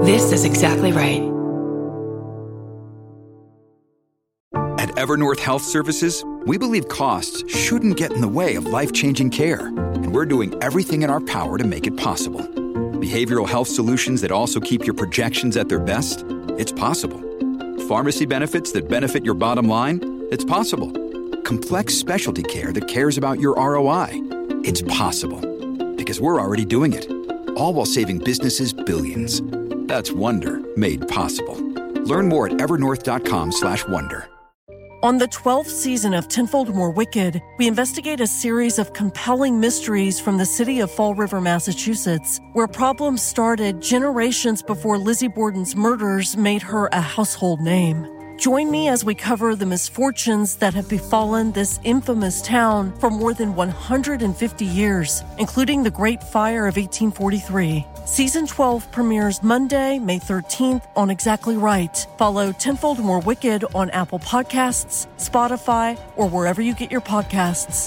This is exactly right. At Evernorth Health Services, we believe costs shouldn't get in the way of life-changing care, and we're doing everything in our power to make it possible. Behavioral health solutions that also keep your projections at their best? It's possible. Pharmacy benefits that benefit your bottom line? It's possible. Complex specialty care that cares about your ROI? It's possible. Because we're already doing it. All while saving businesses billions. That's Wonder made possible. Learn more at evernorth.com/wonder. On the 12th season of Tenfold More Wicked, we investigate a series of compelling mysteries from the city of Fall River, Massachusetts, where problems started generations before Lizzie Borden's murders made her a household name. Join me as we cover the misfortunes that have befallen this infamous town for more than 150 years, including the Great Fire of 1843. Season 12 premieres Monday, May 13th on Exactly Right. Follow Tenfold More Wicked on Apple Podcasts, Spotify, or wherever you get your podcasts.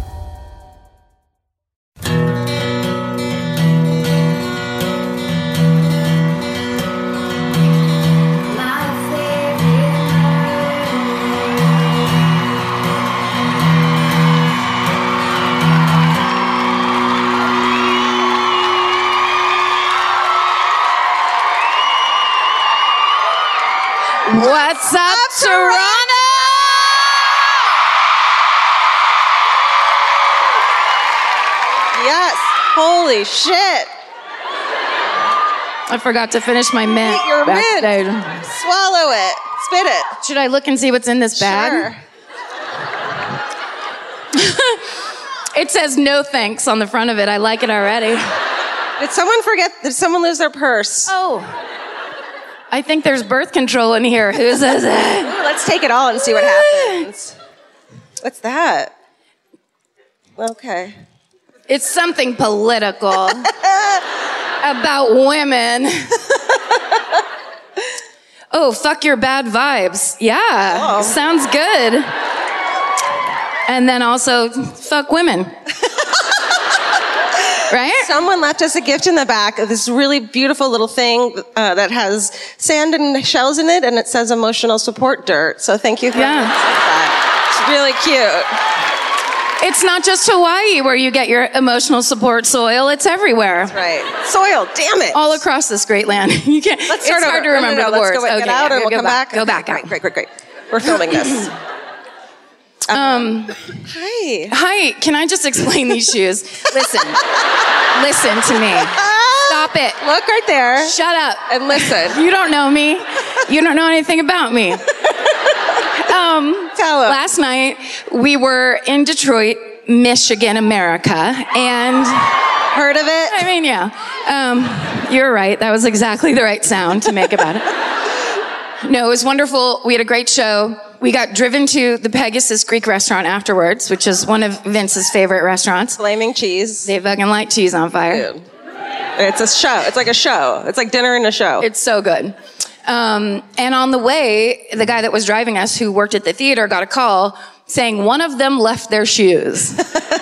What's up, Toronto? Yes. Holy shit. I forgot to finish my mint. Eat your backstage. mint. Swallow it. Spit it. Should I look and see what's in this bag? Sure. It says no thanks on the front of it. I like it already. Did someone lose their purse? Oh. I think there's birth control in here. Who says it? Ooh, let's take it all and see what happens. What's that? Okay. It's something political about women. Oh, fuck your bad vibes. Yeah, sounds good. And then also, fuck women. Right? Someone left us a gift in the back of this really beautiful little thing that has sand and shells in it, and it says emotional support dirt. So thank you for that. It's really cute. It's not just Hawaii where you get your emotional support soil. It's everywhere. That's right. Soil, damn it. All across this great land. You can't. Let's start it's hard to remember the words. Let's go, get out, and we'll come back. Go back. Great. We're filming this. Hi. Hi, can I just explain these shoes? Listen to me. Stop it. Look right there. Shut up. And listen. You don't know me. You don't know anything about me. Tell them. Last night, we were in Detroit, Michigan, America, and... Heard of it? I mean, yeah. You're right. That was exactly the right sound to make about it. No, it was wonderful. We had a great show. We got driven to the Pegasus Greek restaurant afterwards, which is one of Vince's favorite restaurants. Flaming cheese. They fucking light cheese on fire. Dude. It's a show. It's like a show. It's like dinner and a show. It's so good. And on the way, the guy that was driving us, who worked at the theater, got a call saying one of them left their shoes.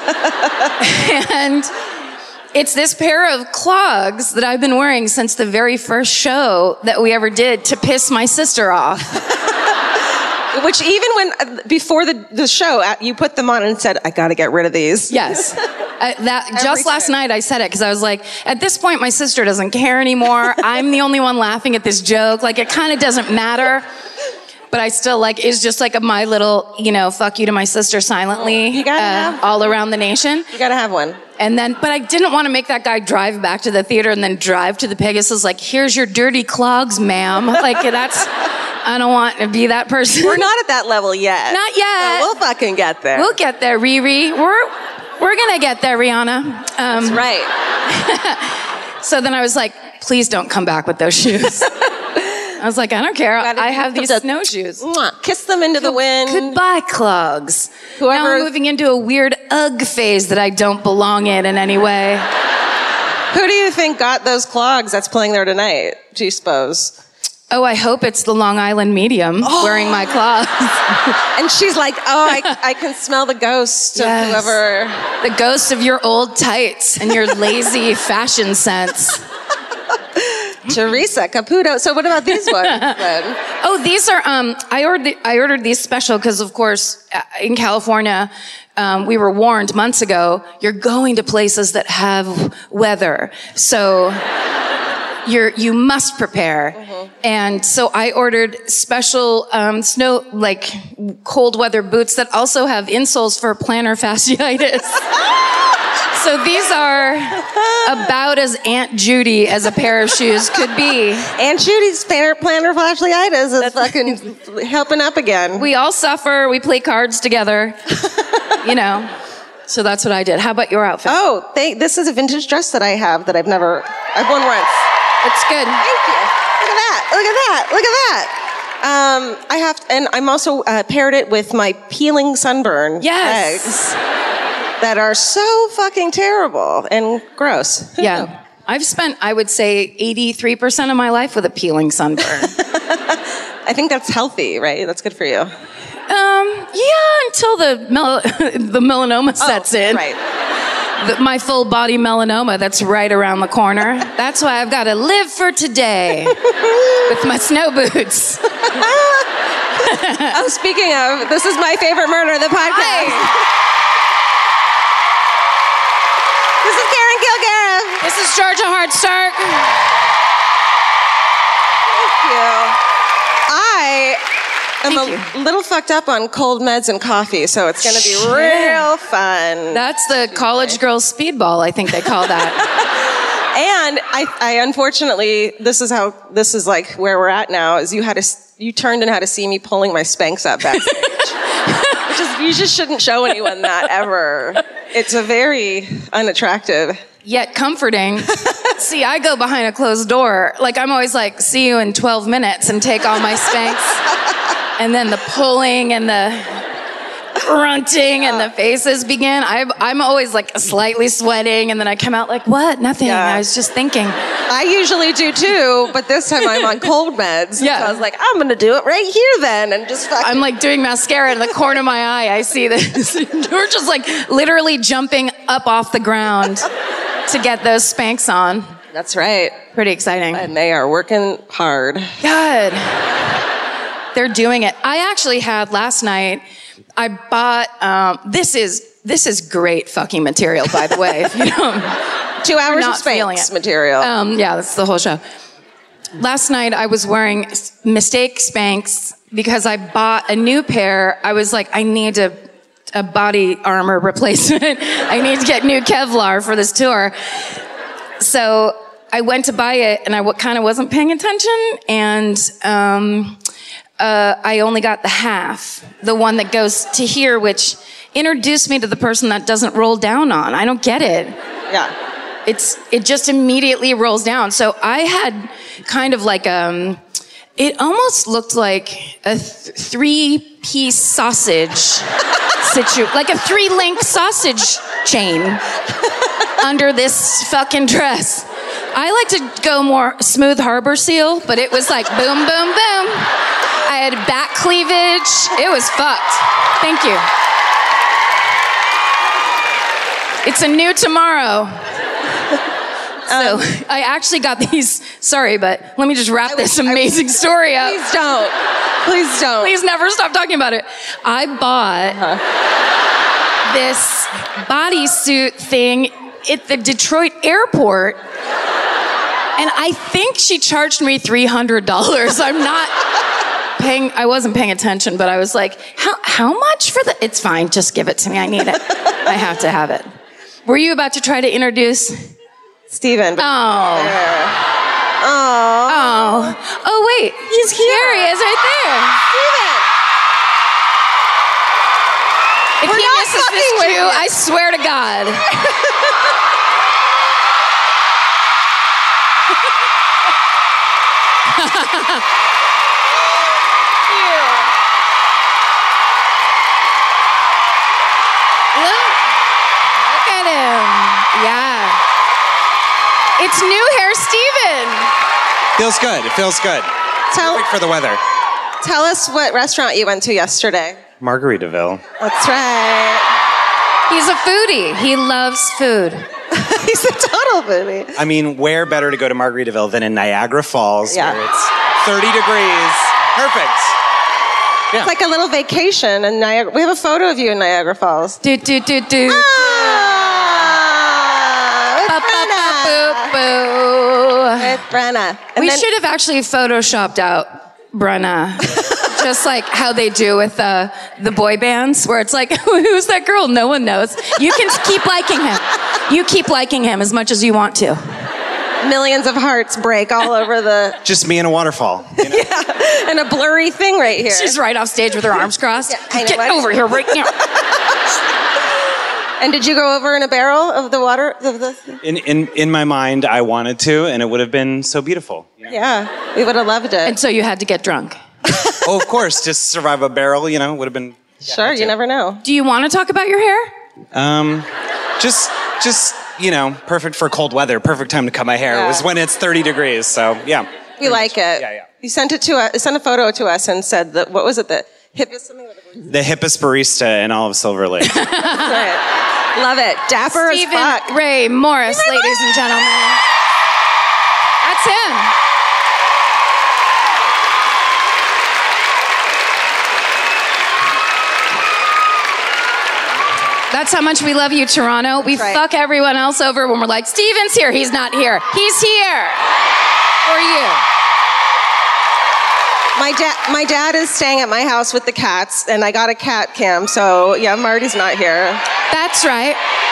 And it's this pair of clogs that I've been wearing since the very first show that we ever did to piss my sister off. Which even when, before the show, you put them on and said, I gotta get rid of these. Yes. Last night I said it because I was like, at this point my sister doesn't care anymore. I'm the only one laughing at this joke. Like, it kind of doesn't matter. But I still it's just like my little, fuck you to my sister silently. You gotta have all around the nation. You gotta have one. And then, but I didn't want to make that guy drive back to the theater and then drive to the Pegasus like, here's your dirty clogs, ma'am. Like, I don't want to be that person. We're not at that level yet. Not yet. We'll fucking get there. We'll get there, Riri. We're gonna get there, Rihanna. That's right. So then I was like, please don't come back with those shoes. I was like, I don't care. I have these snowshoes. Kiss them into the wind. Goodbye, clogs. Now I'm moving into a weird Ugg phase that I don't belong in any way. Who do you think got those clogs that's playing there tonight, do you suppose? Oh, I hope it's the Long Island medium wearing my clogs. And she's like, I can smell the ghost of whoever. The ghost of your old tights and your lazy fashion sense. Teresa Caputo. So what about these ones then? Oh, these are, I ordered these special because, of course, in California, we were warned months ago, you're going to places that have weather. So you must prepare. Mm-hmm. And so I ordered special snow, like cold weather boots that also have insoles for plantar fasciitis. So these are about as Aunt Judy as a pair of shoes could be. Aunt Judy's plantar fasciitis is fucking helping up again. We all suffer. We play cards together. You know. So that's what I did. How about your outfit? Oh, this is a vintage dress that I have that I've worn once. It's good. Thank you. Look at that. Look at that. Look at that. And I'm also paired it with my peeling sunburn legs that are so fucking terrible and gross. Yeah. I've spent, I would say, 83% of my life with a peeling sunburn. I think that's healthy, right? That's good for you. Yeah, until the melanoma sets in. Right. My full body melanoma that's right around the corner. That's why I've got to live for today with my snow boots. Oh, speaking of, this is My Favorite Murder, the podcast. Hi. This is Karen Kilgariff. This is Georgia Hardstark. Thank you. I'm a little fucked up on cold meds and coffee, so it's going to be real fun. That's the college girl speedball, I think they call that. And I unfortunately, this is like where we're at now, is you turned and had to see me pulling my Spanx up backstage. You just shouldn't show anyone that ever. It's a very unattractive. Yet comforting. See, I go behind a closed door. Like, I'm always like, see you in 12 minutes and take all my Spanx. And then the pulling and the grunting and the faces begin. I'm always like slightly sweating, and then I come out like, what? Nothing. Yeah. I was just thinking. I usually do too, but this time I'm on cold meds. Yeah. So I was like, I'm going to do it right here then. And just fucking... I'm like doing mascara in the corner of my eye. I see this. We're just like literally jumping up off the ground to get those Spanx on. That's right. Pretty exciting. And they are working hard. Good. They're doing it. I actually had last night, I bought, this is great fucking material, by the way. If you don't, 2 hours of Spanx material. Yeah, that's the whole show. Last night I was wearing mistake Spanx because I bought a new pair. I was like, I need a body armor replacement. I need to get new Kevlar for this tour. So I went to buy it, and I kind of wasn't paying attention, and I only got the half, the one that goes to here, which introduced me to the person that doesn't roll down on. I don't get it. Yeah. It just immediately rolls down. So I had kind of like it almost looked like a 3-piece sausage like a 3-link sausage chain under this fucking dress. I like to go more smooth harbor seal, but it was like boom, boom, boom. I had back cleavage. It was fucked. Thank you. It's a new tomorrow. So I actually got these, sorry, but let me just wrap this amazing story up. Please don't. Please don't. Please never stop talking about it. I bought this bodysuit thing at the Detroit airport, and I think she charged me $300. I wasn't paying attention, but I was like, how much for the, it's fine, just give it to me, I need it. I have to have it. Were you about to try to introduce Steven? Oh, wait, he's here. There he is, right there. Steven. If he misses this cue, I swear to God. Look at him. Yeah. It's new hair Steven. Feels good. It feels good. Perfect for the weather. Tell us what restaurant you went to yesterday. Margaritaville. That's right. He's a foodie. He loves food. He's a total foodie. I mean, where better to go to Margaritaville than in Niagara Falls, Yeah. where it's 30 degrees. Perfect. Yeah. It's like a little vacation in Niagara. We have a photo of you in Niagara Falls. Do. With Ba, Brenna. ba, boo, boo. With Brenna. And We then- should have actually photoshopped out Brenna. Just like how they do with the boy bands, where it's like, who's that girl? No one knows. You can keep liking him. You keep liking him as much as you want to. millions of hearts break all over the... Just me in a waterfall. You know? Yeah, and a blurry thing right here. She's right off stage with her arms crossed. Yeah, I know Get what? over here right now. And did you go over in a barrel of the water? In my mind, I wanted to, and it would have been so beautiful. Yeah, we would have loved it. And so you had to get drunk. Oh, of course, just survive a barrel, would have been... Sure, you never know. Do you want to talk about your hair? Just perfect for cold weather. Perfect time to cut my hair. Yeah. It was when it's 30 degrees, so yeah. We like it. Yeah. You sent it to us. Sent a photo to us and said that. What was it? The hippest something. The hippest barista in all of Silver Lake. Right. Love it. Dapper as Stephen fuck. Ray Morris, ladies and gentlemen. That's him. That's how much we love you, Toronto. We right. fuck everyone else over when we're like, Steven's here. He's not here. He's here for you. My dad is staying at my house with the cats, and I got a cat cam. So yeah, Marty's not here. That's right.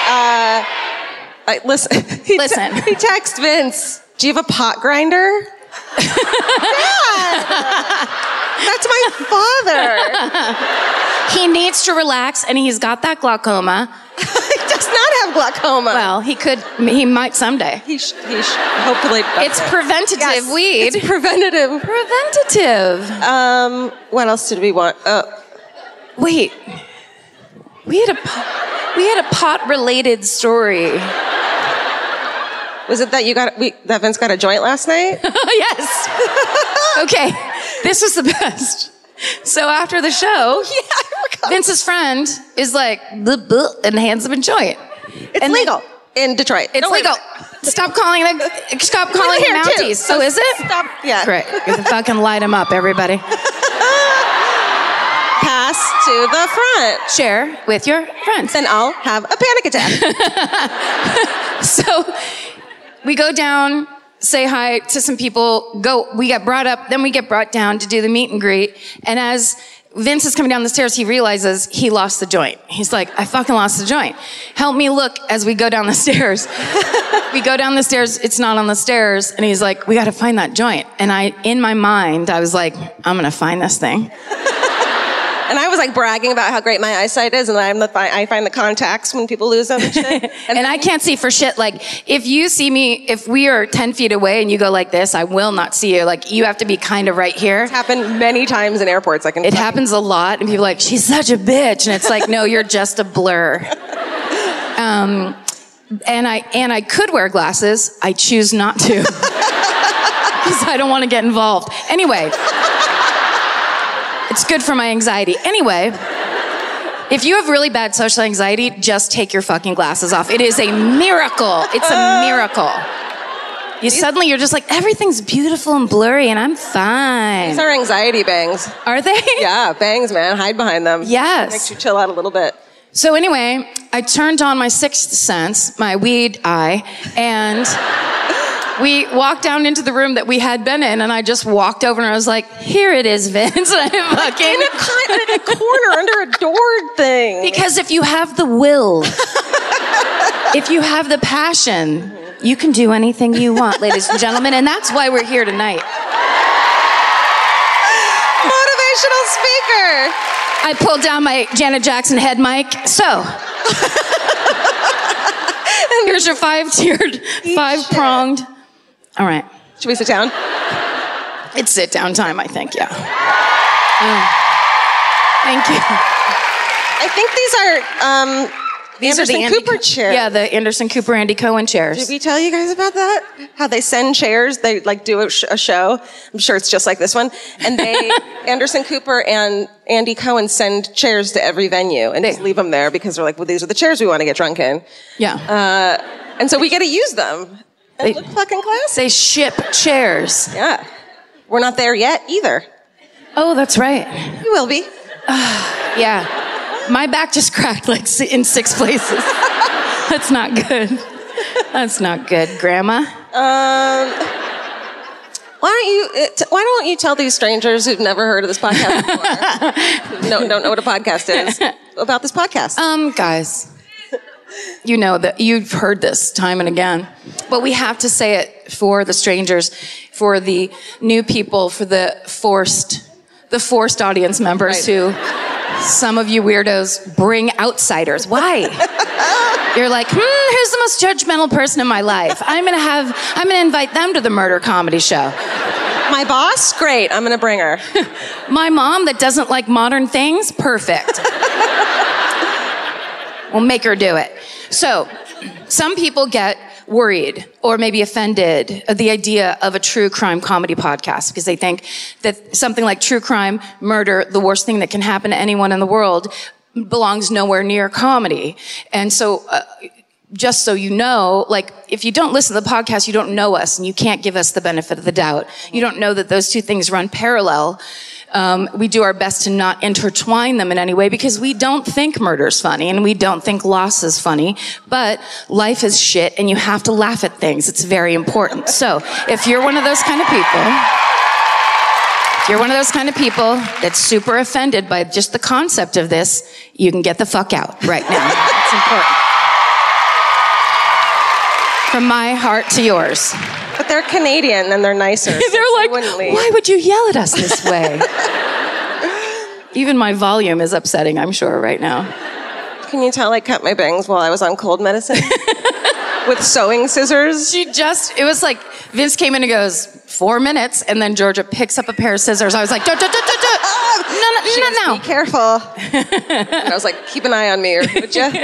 Listen. He texted Vince. Do you have a pot grinder? Dad, that's my father. He needs to relax, and he's got that glaucoma. He does not have glaucoma. Well, he might someday. He hopefully. It's preventative Yes, weed. It's preventative. Preventative. What else did we want? Wait. We had a pot-related story. Was it that that Vince got a joint last night? Yes. Okay. This was the best. So after the show, Vince's friend is like, bleh, bleh, and hands him a joint. It's legal in Detroit. It's legal. Stop calling them Mounties. So is it? Stop. Yeah. Great. You can fucking light them up, everybody. Pass to the front. Share with your friends. Then I'll have a panic attack. So we go down, say hi to some people, we get brought up, then we get brought down to do the meet and greet. And as Vince is coming down the stairs, he realizes he lost the joint. He's like, I fucking lost the joint. Help me look as we go down the stairs. We go down the stairs, it's not on the stairs, and he's like, we gotta find that joint. And in my mind, I was like, I'm gonna find this thing. And I was like bragging about how great my eyesight is, and I find the contacts when people lose them and shit. And I can't see for shit. Like, if you see me, if we are 10 feet away and you go like this, I will not see you. Like, you have to be kind of right here. It's happened many times in airports. It happens a lot, and people are like, she's such a bitch. And it's like, no, you're just a blur. And I could wear glasses. I choose not to. Because I don't want to get involved. Anyway. It's good for my anxiety. Anyway, if you have really bad social anxiety, just take your fucking glasses off. It is a miracle. It's a miracle. You're just like, everything's beautiful and blurry, and I'm fine. These are anxiety bangs. Are they? Yeah, bangs, man. Hide behind them. Yes. Makes you chill out a little bit. So anyway, I turned on my sixth sense, my weed eye, and we walked down into the room that we had been in, and I just walked over and I was like, here it is, Vince. And I fucking... In a corner under a door thing. Because if you have the will, if you have the passion, you can do anything you want, ladies and gentlemen, and that's why we're here tonight. Motivational speaker. I pulled down my Janet Jackson head mic. So, here's your five-pronged. All right. Should we sit down? It's sit down time, I think, yeah. Thank you. I think these are the Anderson Cooper chairs. Yeah, the Anderson Cooper, Andy Cohen chairs. Did we tell you guys about that? How they send chairs, they like do a show. I'm sure it's just like this one. And Anderson Cooper and Andy Cohen send chairs to every venue and just leave them there because they're like, well, these are the chairs we want to get drunk in. Yeah. And so we get to use them. And look fucking classy. They ship chairs. Yeah. We're not there yet either. Oh, that's right. You will be. Yeah. My back just cracked like in 6 places. That's not good. That's not good, Grandma. Why don't you tell these strangers who've never heard of this podcast before, don't know what a podcast is, about this podcast? Guys, you know that you've heard this time and again, but we have to say it for the strangers, for the new people, for the forced audience members who, some of you weirdos, bring outsiders. Why? You're like, who's the most judgmental person in my life? I'm gonna invite them to the murder comedy show. My boss? Great, I'm gonna bring her. My mom that doesn't like modern things? Perfect. We'll make her do it. So, some people get worried or maybe offended at the idea of a true crime comedy podcast because they think that something like true crime, murder, the worst thing that can happen to anyone in the world, belongs nowhere near comedy. And so, just so you know, like, if you don't listen to the podcast, you don't know us and you can't give us the benefit of the doubt. You don't know that those two things run parallel. We do our best to not intertwine them in any way because we don't think murder's funny and we don't think loss is funny, but life is shit and you have to laugh at things. It's very important. So if you're one of those kind of people, that's super offended by just the concept of this, you can get the fuck out right now. It's important. From my heart to yours. But they're Canadian and they're nicer. They're like, why would you yell at us this way? Even my volume is upsetting, I'm sure, right now. Can you tell I cut my bangs while I was on cold medicine? With sewing scissors? It was like, Vince came in and goes, 4 minutes, and then Georgia picks up a pair of scissors. I was like, no. Be careful. And I was like, keep an eye on me, would you?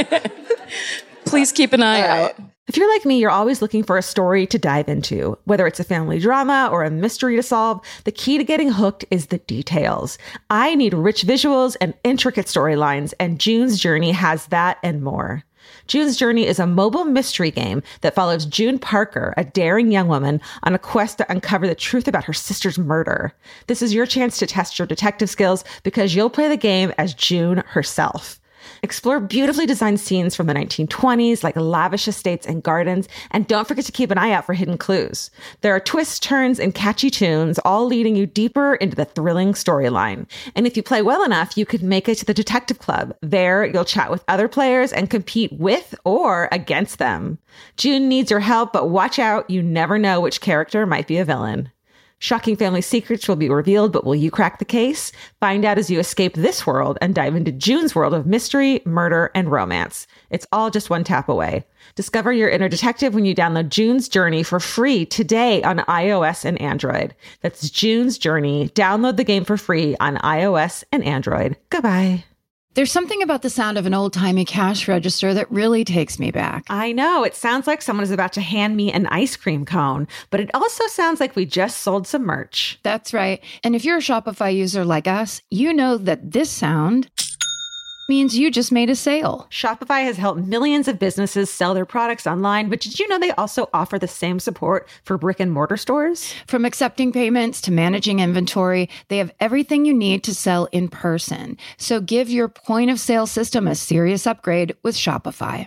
Please keep an eye out. If you're like me, you're always looking for a story to dive into. Whether it's a family drama or a mystery to solve, the key to getting hooked is the details. I need rich visuals and intricate storylines, and June's Journey has that and more. June's Journey is a mobile mystery game that follows June Parker, a daring young woman, on a quest to uncover the truth about her sister's murder. This is your chance to test your detective skills because you'll play the game as June herself. Explore beautifully designed scenes from the 1920s, like lavish estates and gardens, and don't forget to keep an eye out for hidden clues. There are twists, turns, and catchy tunes, all leading you deeper into the thrilling storyline. And if you play well enough, you could make it to the Detective Club. There, you'll chat with other players and compete with or against them. June needs your help, but watch out, you never know which character might be a villain. Shocking family secrets will be revealed, but will you crack the case? Find out as you escape this world and dive into June's world of mystery, murder, and romance. It's all just one tap away. Discover your inner detective when you download June's Journey for free today on iOS and Android. That's June's Journey. Download the game for free on iOS and Android. Goodbye. There's something about the sound of an old-timey cash register that really takes me back. I know. It sounds like someone is about to hand me an ice cream cone, but it also sounds like we just sold some merch. That's right. And if you're a Shopify user like us, you know that this sound means you just made a sale. Shopify has helped millions of businesses sell their products online, but did you know they also offer the same support for brick and mortar stores? From accepting payments to managing inventory, they have everything you need to sell in person. So give your point of sale system a serious upgrade with Shopify.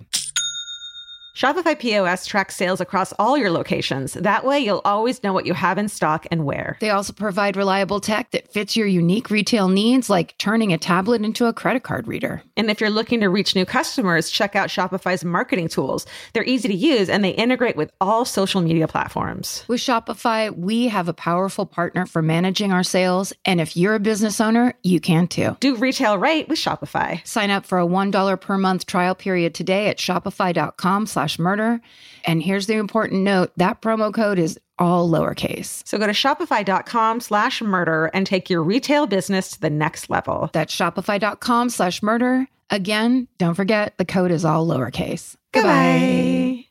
Shopify POS tracks sales across all your locations. That way, you'll always know what you have in stock and where. They also provide reliable tech that fits your unique retail needs, like turning a tablet into a credit card reader. And if you're looking to reach new customers, check out Shopify's marketing tools. They're easy to use, and they integrate with all social media platforms. With Shopify, we have a powerful partner for managing our sales. And if you're a business owner, you can too. Do retail right with Shopify. Sign up for a $1 per month trial period today at shopify.com/murder. And here's the important note, that promo code is all lowercase. So go to shopify.com/murder and take your retail business to the next level. That's shopify.com/murder. Again, don't forget, the code is all lowercase. Goodbye.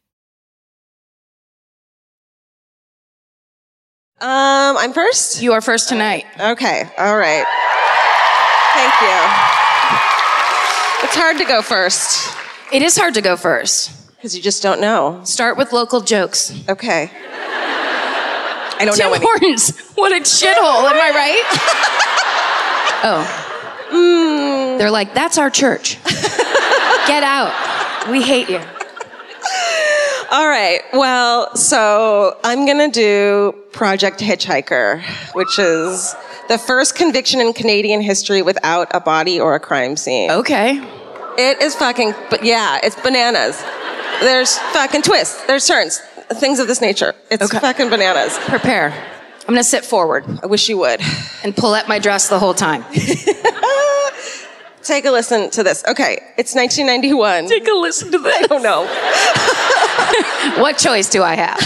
I'm first? You are first tonight. Okay, all right. Thank you. It's hard to go first. It is hard to go first. Because you just don't know. Start with local jokes. Okay. I don't know Tim any. Hortons. What a shithole, am I right? Oh. They're like, that's our church. Get out. We hate you. All right. Well, so I'm going to do Project Hitchhiker, which is the first conviction in Canadian history without a body or a crime scene. Okay. It is fucking, but yeah, it's bananas. There's fucking twists. There's turns. Things of this nature. It's fucking bananas. Prepare. I'm going to sit forward. I wish you would. And pull at my dress the whole time. Take a listen to this. Okay, it's 1991. Take a listen to this. I don't know. What choice do I have?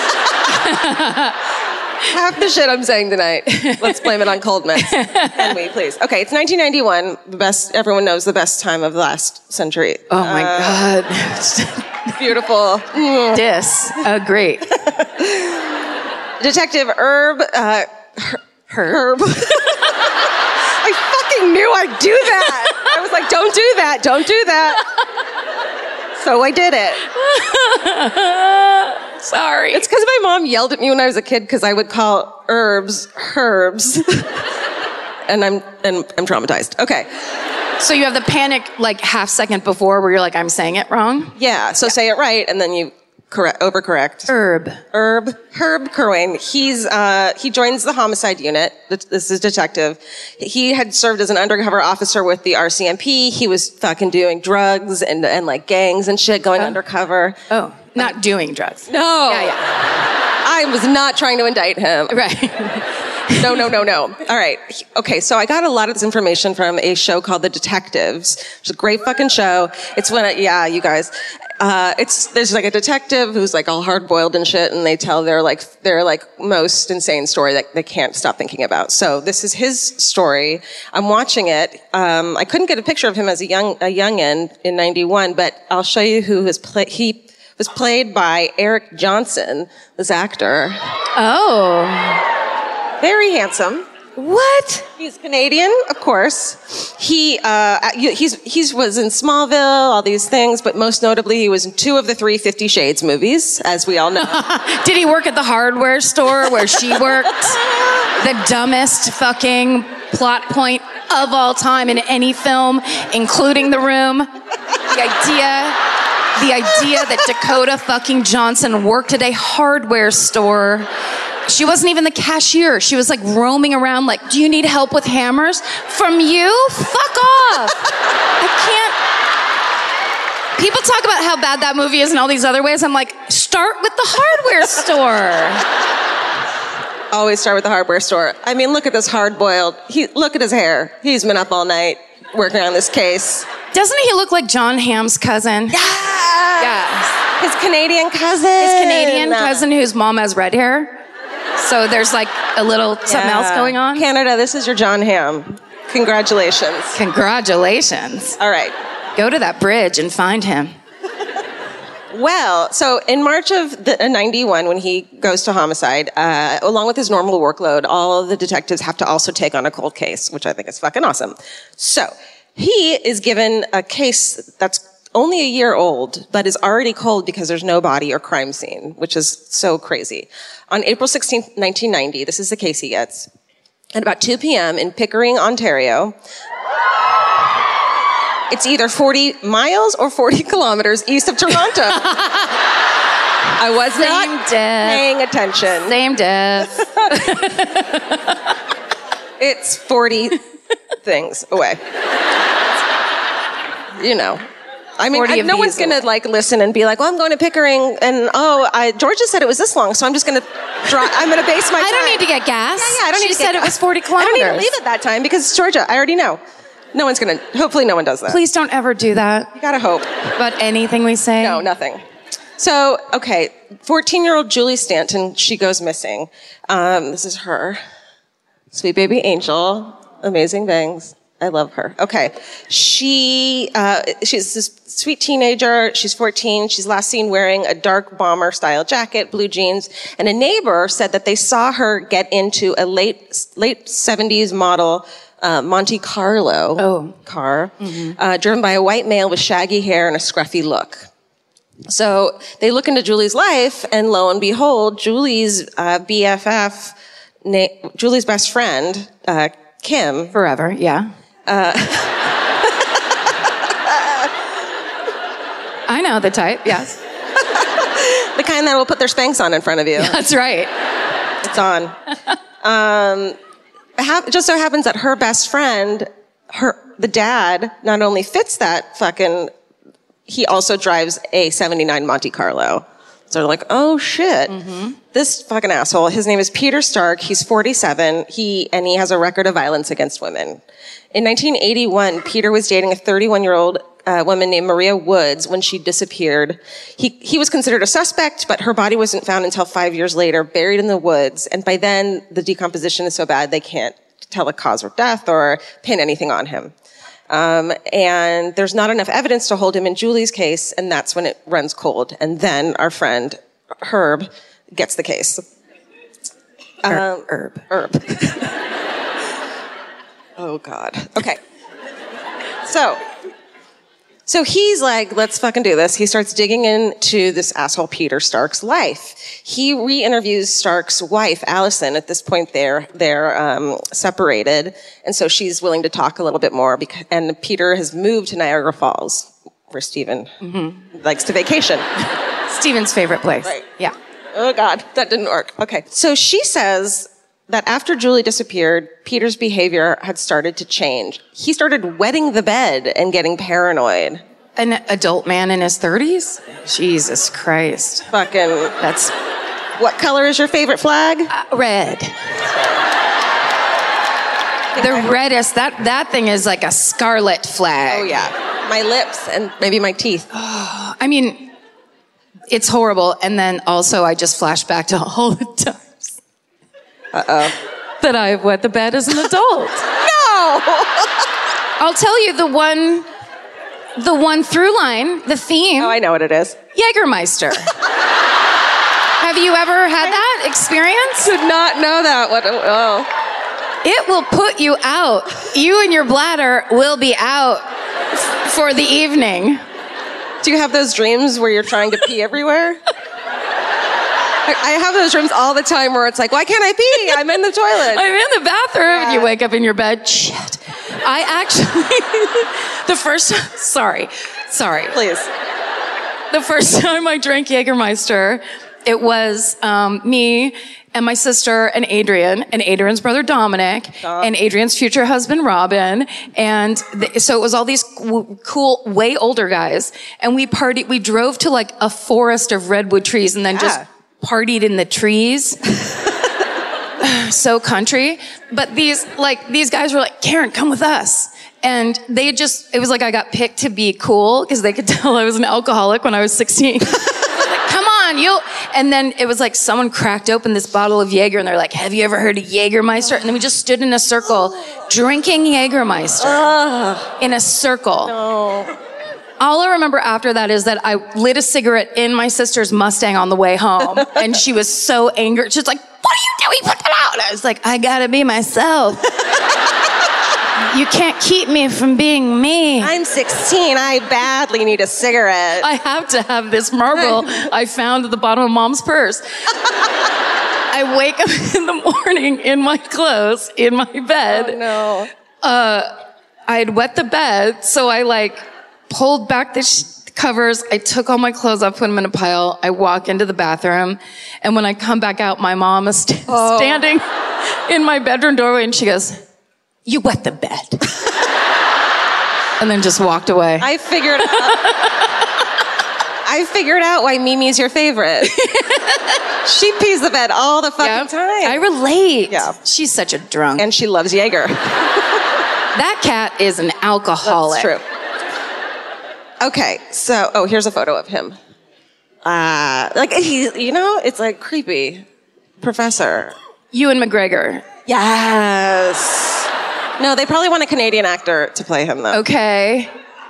Half the shit I'm saying tonight. Let's blame it on cold meds. Can we, please? Okay, it's 1991. The best, everyone knows, the best time of the last century. Oh my God. Beautiful. Disagree. Detective Herb. Herb. I fucking knew I'd do that. I was like, don't do that. Don't do that. So I did it. Sorry. It's because my mom yelled at me when I was a kid because I would call herbs. And I'm traumatized. Okay. So you have the panic like half second before where you're like, I'm saying it wrong? Yeah, so say it right and then you overcorrect. Herb Kerwin. He joins the homicide unit. This is detective. He had served as an undercover officer with the RCMP. He was fucking doing drugs and like gangs and shit going undercover. Oh, not doing drugs. No. Yeah. I was not trying to indict him. Right. No. All right. Okay, so I got a lot of this information from a show called The Detectives. It's a great fucking show. It's when, you guys. There's like a detective who's like all hard-boiled and shit, and they tell their most insane story that they can't stop thinking about. So this is his story. I'm watching it. I couldn't get a picture of him as a youngin in '91, but I'll show you who he was played by Eric Johnson, this actor. Oh. Very handsome. What? He's Canadian, of course. He was in Smallville, all these things, but most notably he was in 2 of the 3 50 Shades movies, as we all know. Did he work at the hardware store where she worked? The dumbest fucking plot point of all time in any film, including The Room. The idea that Dakota fucking Johnson worked at a hardware store. She wasn't even the cashier. She was like roaming around like, do you need help with hammers? From you? Fuck off. I can't. People talk about how bad that movie is in all these other ways. I'm like, start with the hardware store. Always start with the hardware store. I mean, look at this hard-boiled. Look at his hair. He's been up all night working on this case. Doesn't he look like John Hamm's cousin? Yeah. His Canadian cousin. His Canadian cousin whose mom has red hair. So there's like a little something else going on. Canada, this is your John Hamm. Congratulations. Congratulations. All right. Go to that bridge and find him. Well, so in March of '91, when he goes to homicide, along with his normal workload, all of the detectives have to also take on a cold case, which I think is fucking awesome. So he is given a case that's only a year old, but is already cold because there's no body or crime scene, which is so crazy. On April 16th, 1990, this is the case he gets. At about 2 p.m. in Pickering, Ontario, it's either 40 miles or 40 kilometers east of Toronto. I was not paying attention. Same death. It's 40 things away. You know. I mean, no one's going to like listen and be like, well, I'm going to Pickering and Georgia said it was this long, so I'm just going to I'm going to base my time. I don't need to get gas. Yeah, I don't need to get gas. She said it was 40 kilometers. I don't need to leave at that time because it's Georgia. I already know. No one's going to, hopefully no one does that. Please don't ever do that. You got to hope. About anything we say? No, nothing. So, okay, 14-year-old Julie Stanton, she goes missing. This is her. Sweet baby angel. Amazing bangs. I love her. Okay. She's this sweet teenager. She's 14. She's last seen wearing a dark bomber-style jacket, blue jeans, and a neighbor said that they saw her get into a late 70s model Monte Carlo car, driven by a white male with shaggy hair and a scruffy look. So they look into Julie's life, and lo and behold, Julie's BFF, Julie's best friend, Kim. Forever, yeah. I know the type, yes. The kind that will put their Spanx on in front of you. That's right. It's on. It just so happens that her best friend, the dad, not only fits that he also drives a 79 Monte Carlo. So they're like, oh shit. Mm-hmm. This fucking asshole, his name is Peter Stark. He's 47. He has a record of violence against women. In 1981, Peter was dating a 31-year-old woman named Maria Woods when she disappeared. He was considered a suspect, but her body wasn't found until 5 years later, buried in the woods. And by then, the decomposition is so bad they can't tell a cause of death or pin anything on him. And there's not enough evidence to hold him in Julie's case, and that's when it runs cold. And then our friend Herb gets the case. Herb. Oh God. Okay. So he's like, let's fucking do this. He starts digging into this asshole Peter Stark's life. He re-interviews Stark's wife, Allison. At this point, they're separated. And so she's willing to talk a little bit more. And Peter has moved to Niagara Falls, where Stephen likes to vacation. Stephen's favorite place. Right. Yeah. Oh, God, that didn't work. Okay. So she says that after Julie disappeared, Peter's behavior had started to change. He started wetting the bed and getting paranoid. An adult man in his 30s? Jesus Christ. That's... What color is your favorite flag? Red. The reddest. That thing is like a scarlet flag. Oh, yeah. My lips and maybe my teeth. I mean, it's horrible. And then also I just flash back to all the times that I've wet the bed as an adult. No! I'll tell you the one through line, the theme. Oh, I know what it is. Jägermeister. Have you ever had that experience? Did not know that. It will put you out. You and your bladder will be out for the evening. Do you have those dreams where you're trying to pee everywhere? I have those dreams all the time where it's like, why can't I pee? I'm in the toilet. I'm in the bathroom, and you wake up in your bed. Shit. I actually, sorry. Please. The first time I drank Jägermeister, it was me and my sister and Adrian's brother Dominic, and Adrian's future husband Robin, and so it was all these cool, way older guys, and we drove to like a forest of redwood trees, and then just partied in the trees. So country. But these guys were like, Karen, come with us. And it was like I got picked to be cool because they could tell I was an alcoholic when I was 16. Like, come on, and then it was like someone cracked open this bottle of Jaeger and they're like, have you ever heard of Jägermeister? And then we just stood in a circle drinking Jägermeister in a circle. No. All I remember after that is that I lit a cigarette in my sister's Mustang on the way home. And she was so angry. She was like, what are you doing? Put that out. I was like, I gotta be myself. You can't keep me from being me. I'm 16. I badly need a cigarette. I have to have this marble I found at the bottom of Mom's purse. I wake up in the morning in my clothes, in my bed. Oh, no. I had wet the bed, so I pulled back the covers. I took all my clothes off, put them in a pile. I walk into the bathroom, and when I come back out, my mom is standing in my bedroom doorway, and she goes, you wet the bed. And then just walked away. I figured out why Mimi's your favorite. She pees the bed all the fucking time. I relate. Yeah. She's such a drunk. And she loves Jaeger. That cat is an alcoholic. That's true. Okay, so, here's a photo of him. It's like creepy. Professor. Ewan McGregor. Yes. No, they probably want a Canadian actor to play him, though. Okay.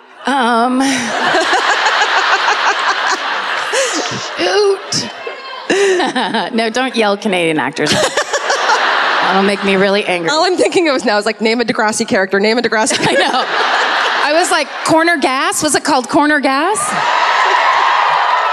Shoot. No, don't yell Canadian actors. That'll make me really angry. All I'm thinking of now is name a Degrassi character, name a Degrassi character. I know. I was like, Corner Gas? Was it called Corner Gas?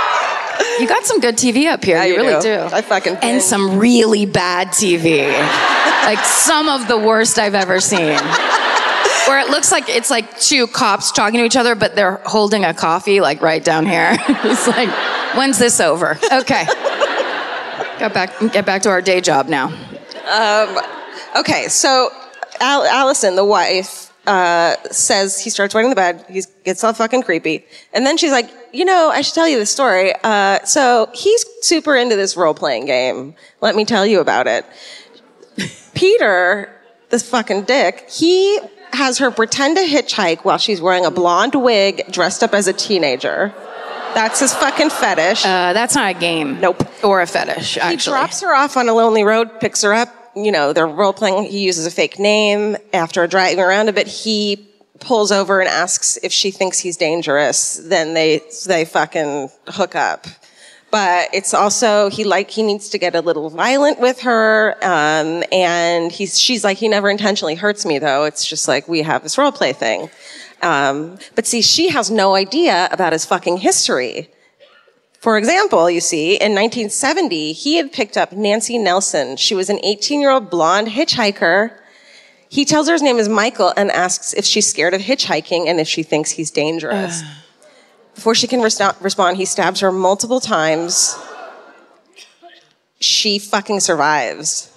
You got some good TV up here. Yeah, you really do. I fucking And binge. some really bad TV. Like some of the worst I've ever seen. Where it looks like it's like two cops talking to each other, but they're holding a coffee like right down here. It's like, when's this over? Okay. Get back to our day job now. Okay, so Allison, the wife, says he starts wetting the bed. He gets all fucking creepy. And then she's like, I should tell you this story. So he's super into this role-playing game. Let me tell you about it. Peter, this fucking dick, he has her pretend to hitchhike while she's wearing a blonde wig dressed up as a teenager. That's his fucking fetish. That's not a game. Nope. Or a fetish, actually. He drops her off on a lonely road, picks her up. They're role-playing. He uses a fake name. After driving around a bit, he pulls over and asks if she thinks he's dangerous. Then they fucking hook up. But it's also, he needs to get a little violent with her. And she's like, he never intentionally hurts me, though. It's just like, we have this role-play thing. But see, she has no idea about his fucking history. For example, you see, in 1970, he had picked up Nancy Nelson. She was an 18-year-old blonde hitchhiker. He tells her his name is Michael and asks if she's scared of hitchhiking and if she thinks he's dangerous. Before she can respond, he stabs her multiple times. She fucking survives.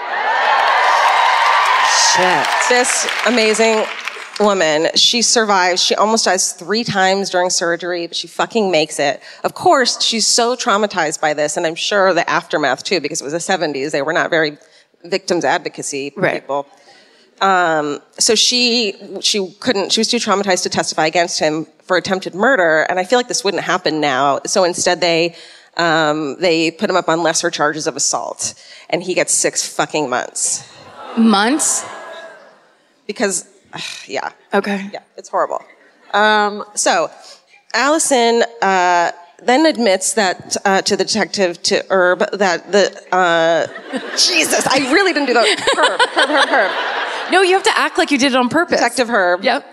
Shit. This amazing woman, she survives. She almost dies 3 times during surgery, but she fucking makes it. Of course, she's so traumatized by this, and I'm sure the aftermath too, because it was the 70s. They were not very victims advocacy people. So she was too traumatized to testify against him for attempted murder, and I feel like this wouldn't happen now. So instead they put him up on lesser charges of assault, and he gets 6 fucking months. Months? Because, yeah. Okay. Yeah, it's horrible. So Allison then admits that to the detective, to Herb, that Jesus, I really didn't do that. Herb. No, you have to act like you did it on purpose. Detective Herb. Yep.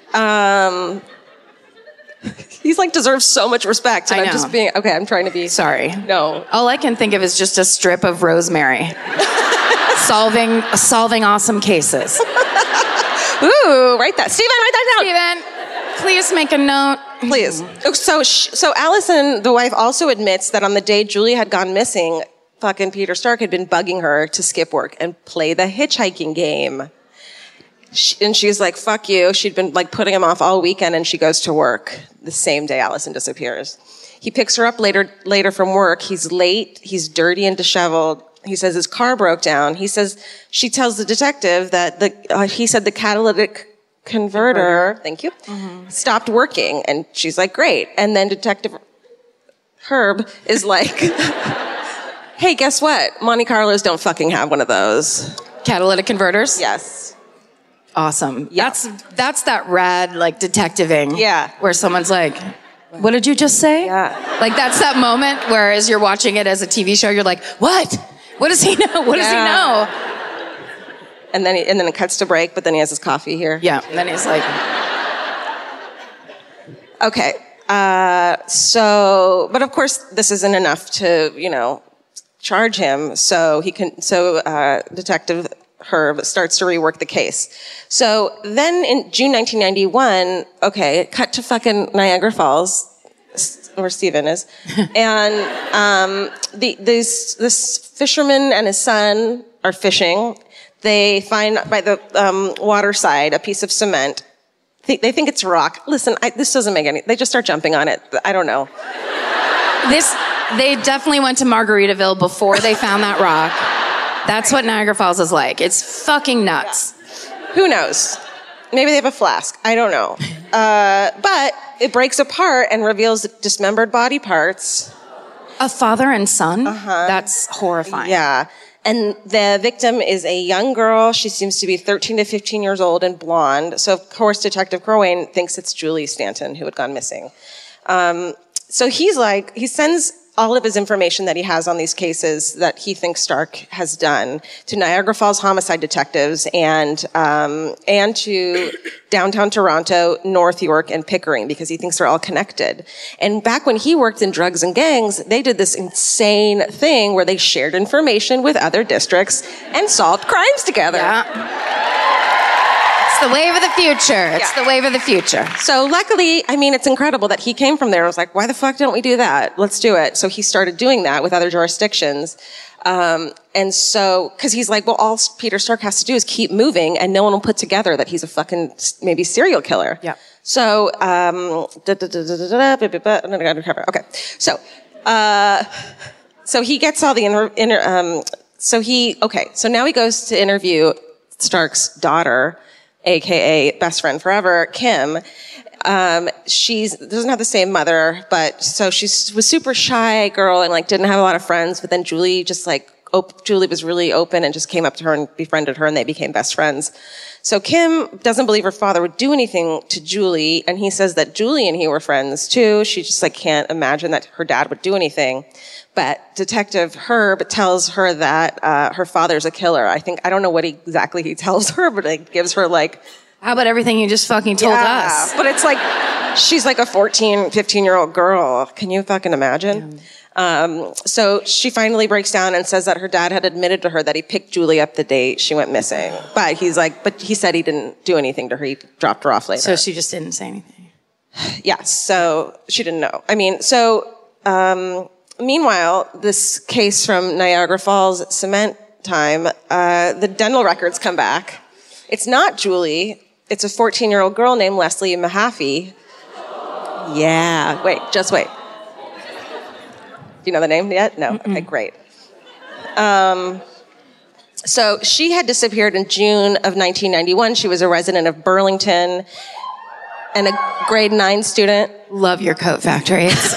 He's like deserves so much respect, and I I'm know. just being okay. I'm trying to be Sorry. No. All I can think of is just a strip of Rosemary. solving awesome cases. Ooh, write that, Steven. Write that down. Steven, please make a note. Please. So Allison, the wife, also admits that on the day Julie had gone missing, fucking Peter Stark had been bugging her to skip work and play the hitchhiking game. And she's like, fuck you. She'd been like putting him off all weekend, and she goes to work the same day Allison disappears. He picks her up later from work. He's late. He's dirty and disheveled. He says his car broke down. She tells the detective that he said the catalytic converter, thank you, stopped working. And she's like, great. And then Detective Herb is like, hey, guess what? Monte Carlos don't fucking have one of those. Catalytic converters? Yes. Awesome. Yeah. That's that rad, like, detectiving. Yeah. Where someone's like, what did you just say? Yeah. Like, that's that moment where as you're watching it as a TV show, you're like, what? What does he know? What does he know? And then it cuts to break, but then he has his coffee here. Yeah. And then he's like, okay. But of course, this isn't enough to, charge him. So Detective Herb starts to rework the case. So then in June 1991, cut to fucking Niagara Falls, where Steven is. And this fisherman and his son are fishing. They find by the waterside a piece of cement. They think it's rock. Listen, this doesn't make any... They just start jumping on it. I don't know. They definitely went to Margaritaville before they found that rock. That's what Niagara Falls is like. It's fucking nuts. Yeah. Who knows? Maybe they have a flask. I don't know. But it breaks apart and reveals dismembered body parts. A father and son? That's horrifying. Yeah. And the victim is a young girl. She seems to be 13 to 15 years old and blonde. So, of course, Detective Corwin thinks it's Julie Stanton who had gone missing. So he sends all of his information that he has on these cases that he thinks Stark has done to Niagara Falls homicide detectives and to downtown Toronto, North York, and Pickering, because he thinks they're all connected. And back when he worked in drugs and gangs, they did this insane thing where they shared information with other districts and solved crimes together. It's the wave of the future. It's the wave of the future. So luckily, I mean, it's incredible that he came from there. I was like, why the fuck don't we do that? Let's do it. So he started doing that with other jurisdictions. And so, cause he's like, well, all Peter Stark has to do is keep moving and no one will put together that he's a fucking maybe serial killer. Yeah. So, okay. So he gets all the so now he goes to interview Stark's daughter, AKA best friend forever, Kim. She doesn't have the same mother, but so she was super shy girl and like didn't have a lot of friends. But then Julie just like, Julie was really open and just came up to her and befriended her and they became best friends. So Kim doesn't believe her father would do anything to Julie. And he says that Julie and he were friends too. She just like can't imagine that her dad would do anything. But Detective Herb tells her that, her father's a killer. I don't know what exactly he tells her, but it gives her like, how about everything you just fucking told us? But it's like, she's like a 14, 15-year-old girl. Can you fucking imagine? Yeah. So she finally breaks down and says that her dad had admitted to her that he picked Julie up the day she went missing. But he said he didn't do anything to her. He dropped her off later. So she just didn't say anything. Yes. So she didn't know. I mean, meanwhile, this case from Niagara Falls cement time, the dental records come back. It's not Julie. It's a 14-year-old girl named Leslie Mahaffey. Yeah. Just wait. Do you know the name yet? No. Mm-mm. Okay, great. So she had disappeared in June of 1991. She was a resident of Burlington and a grade 9 student. Love your coat factory. It's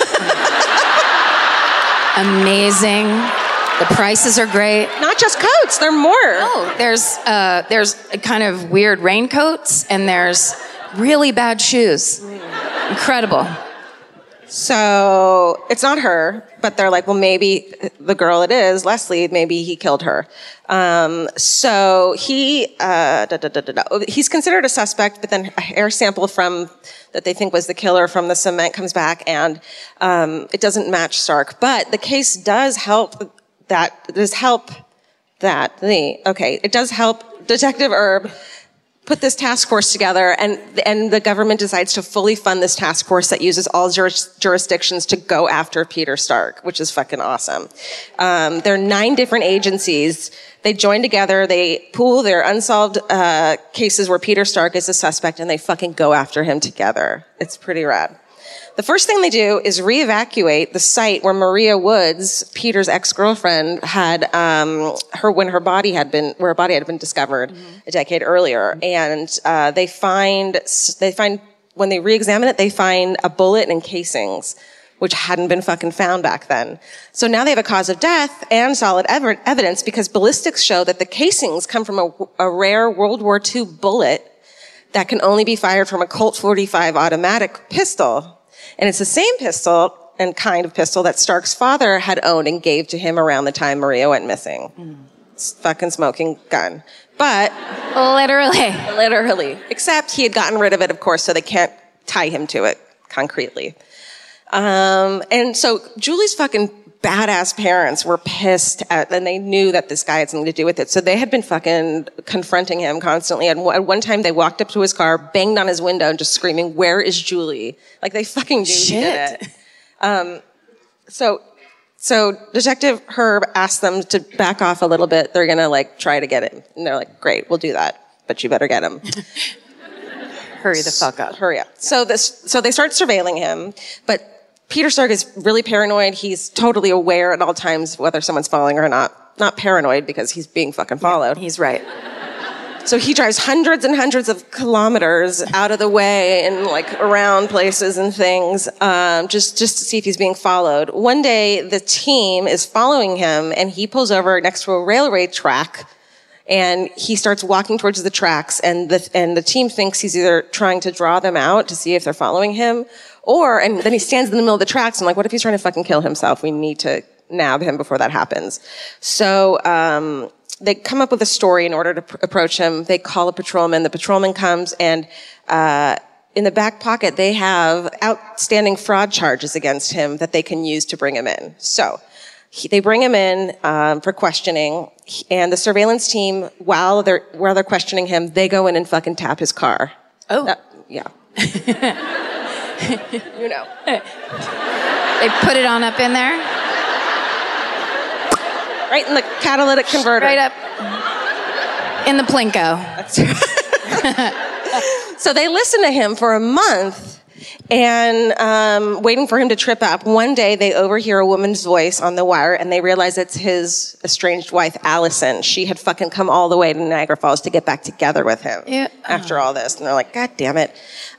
amazing. The prices are great. Not just coats, there are more. Oh, there's kind of weird raincoats and there's really bad shoes. Incredible. So it's not her, but they're like, well, maybe the girl it is, Leslie, maybe he killed her. So he's considered a suspect, but then a hair sample that they think was the killer from the cement comes back and it doesn't match Stark. But the case does help it does help Detective Herb put this task force together, and the government decides to fully fund this task force that uses all jurisdictions to go after Peter Stark, which is fucking awesome. There are 9 different agencies. They join together, they pool their unsolved cases where Peter Stark is a suspect, and they fucking go after him together. It's pretty rad. The first thing they do is re-evacuate the site where Maria Woods, Peter's ex-girlfriend, had when her body had been discovered a decade earlier. And they find when they re-examine it, they find a bullet and casings, which hadn't been fucking found back then. So now they have a cause of death and solid evidence because ballistics show that the casings come from a rare World War II bullet that can only be fired from a Colt 45 automatic pistol. And it's the same pistol and kind of pistol that Stark's father had owned and gave to him around the time Maria went missing. It's fucking smoking gun. But... Literally. Except he had gotten rid of it, of course, so they can't tie him to it concretely. And so Julie's fucking badass parents were pissed and they knew that this guy had something to do with it. So they had been fucking confronting him constantly. And at one time they walked up to his car, banged on his window and just screaming, "Where is Julie?" Like they fucking knew he did it. So Detective Herb asked them to back off a little bit. They're gonna like try to get him. And they're like, "Great, we'll do that. But you better get him." Hurry the fuck up. Hurry up. So they start surveilling him, but Peter Stark is really paranoid. He's totally aware at all times whether someone's following or not. Not paranoid because he's being fucking followed. Yeah, he's right. So he drives hundreds and hundreds of kilometers out of the way and like around places and things, just to see if he's being followed. One day the team is following him and he pulls over next to a railway track and he starts walking towards the tracks and the team thinks he's either trying to draw them out to see if they're following him And then he stands in the middle of the tracks. I'm like, what if he's trying to fucking kill himself? We need to nab him before that happens. So, they come up with a story in order to approach him. They call a patrolman. The patrolman comes and, in the back pocket, they have outstanding fraud charges against him that they can use to bring him in. So they bring him in for questioning, and the surveillance team, while they're questioning him, they go in and fucking tap his car. Oh. Yeah. You know. They put it on up in there? Right in the catalytic converter. Right up in the Plinko. So they listen to him for a month and waiting for him to trip up. One day they overhear a woman's voice on the wire and they realize it's his estranged wife, Allison. She had fucking come all the way to Niagara Falls to get back together with him after all this. And they're like, God damn it.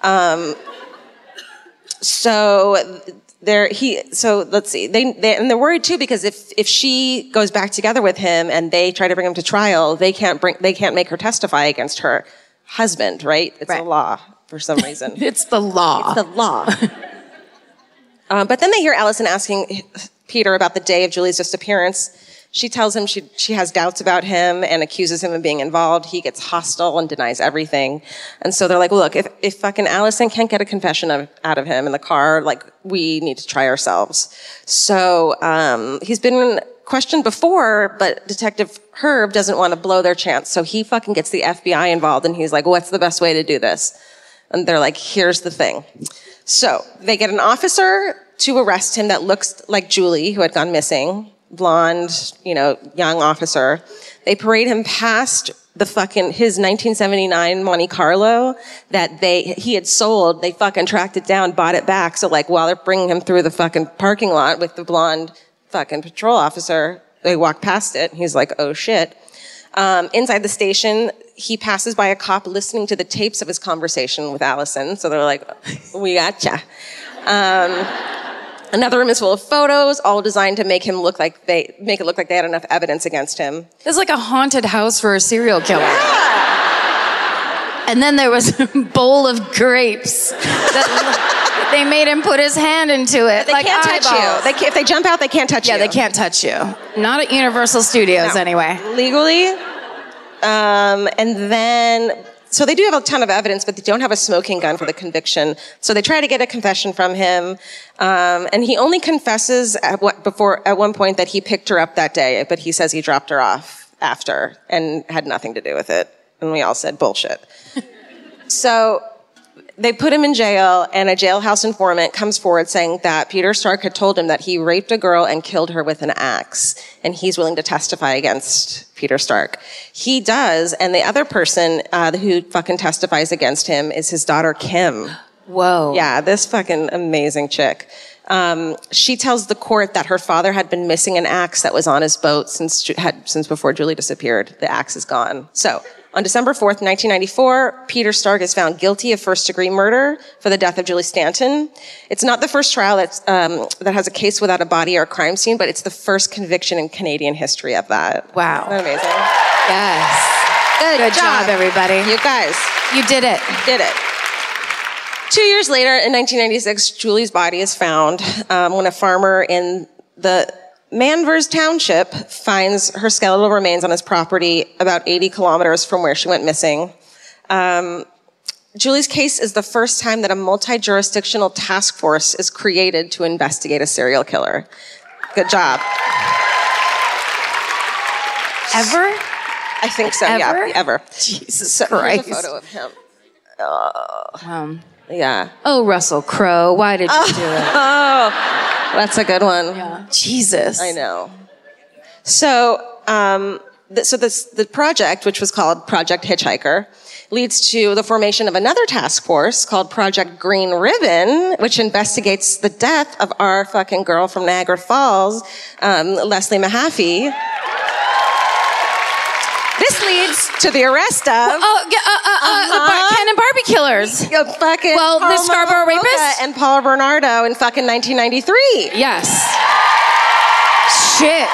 So let's see. They're worried too because if she goes back together with him and they try to bring him to trial, they can't make her testify against her husband, right? It's a law for some reason. It's the law. It's the law. But then they hear Allison asking Peter about the day of Julie's disappearance. She tells him she has doubts about him and accuses him of being involved. He gets hostile and denies everything. And so they're like, well, look, if fucking Allison can't get a confession out of him in the car, like, we need to try ourselves. So he's been questioned before, but Detective Herb doesn't want to blow their chance. So he fucking gets the FBI involved and he's like, what's the best way to do this? And they're like, here's the thing. So they get an officer to arrest him that looks like Julie, who had gone missing. Blonde, young officer. They parade him past his 1979 Monte Carlo that he had sold. They fucking tracked it down, bought it back. So like while they're bringing him through the fucking parking lot with the blonde fucking patrol officer, they walk past it. And he's like, oh shit. Inside the station, he passes by a cop listening to the tapes of his conversation with Allison. So they're like, we gotcha. Another room is full of photos, all designed to make it look like they had enough evidence against him. It's like a haunted house for a serial killer. Yeah. And then there was a bowl of grapes that they made him put his hand into it. They like can't touch you. If they jump out, they can't touch you. Yeah, they can't touch you. Not at Universal Studios, anyway. Legally. And then... So they do have a ton of evidence, but they don't have a smoking gun for the conviction. So they try to get a confession from him. And he only confesses at one point that he picked her up that day, but he says he dropped her off after and had nothing to do with it. And we all said bullshit. So they put him in jail, and a jailhouse informant comes forward saying that Peter Stark had told him that he raped a girl and killed her with an axe, and he's willing to testify against Peter Stark. He does, and the other person who fucking testifies against him is his daughter, Kim. Whoa. Yeah, this fucking amazing chick. She tells the court that her father had been missing an axe that was on his boat since before Julie disappeared. The axe is gone. So, on December 4th, 1994, Peter Stark is found guilty of first-degree murder for the death of Julie Stanton. It's not the first trial that has a case without a body or a crime scene, but it's the first conviction in Canadian history of that. Wow. Isn't that amazing? Yes. Good job, everybody. You guys. You did it. Did it. 2 years later, in 1996, Julie's body is found when a farmer in the Manvers Township finds her skeletal remains on his property about 80 kilometers from where she went missing. Julie's case is the first time that a multi-jurisdictional task force is created to investigate a serial killer. Good job. Ever? I think so, Ever? yeah, ever. Jesus Christ. Here's a photo of him. Yeah. Oh, Russell Crowe, why did you do it? Oh, that's a good one. Yeah. Jesus. I know. So, the project, which was called Project Hitchhiker, leads to the formation of another task force called Project Green Ribbon, which investigates the death of our fucking girl from Niagara Falls, Leslie Mahaffey. This leads to the arrest of the Ken and Barbie killers. Fucking the Scarborough rapist and Paula Bernardo in fucking 1993. Yes. Shit.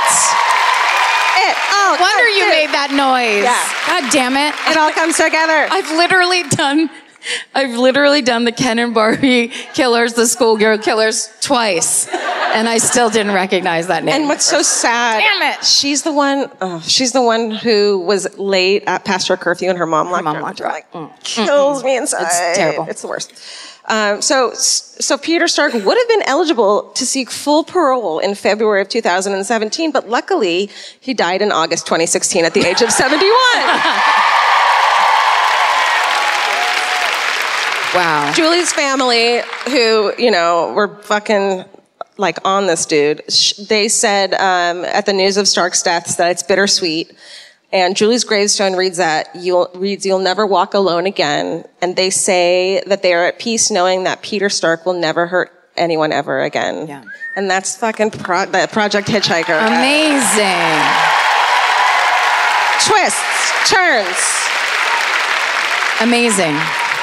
Wonder you made that noise. Yeah. God damn it. It all comes together. I've literally done I've literally done the Ken and Barbie killers, the schoolgirl killers twice, and I still didn't recognize that name. And what's so sad? Damn it! She's the one who was late past her curfew, and her mom locked her up. Like, kills me inside. It's terrible. It's the worst. So Peter Stark would have been eligible to seek full parole in February of 2017, but luckily he died in August 2016 at the age of 71. Wow. Julie's family, who, were fucking like on this dude, they said at the news of Stark's deaths that it's bittersweet. And Julie's gravestone reads you'll never walk alone again. And they say that they are at peace knowing that Peter Stark will never hurt anyone ever again. Yeah. And that's fucking Project Hitchhiker. Amazing. Twists, turns. Amazing.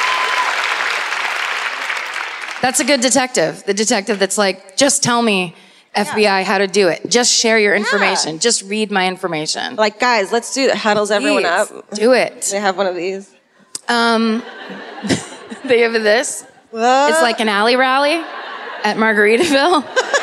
That's a good detective. The detective that's like, just tell me, FBI, how to do it. Just share your information. Yeah. Just read my information. Like, guys, let's do it. Huddles everyone Please, up. do it. They have one of these. They have this. It's like an alley rally at Margaritaville.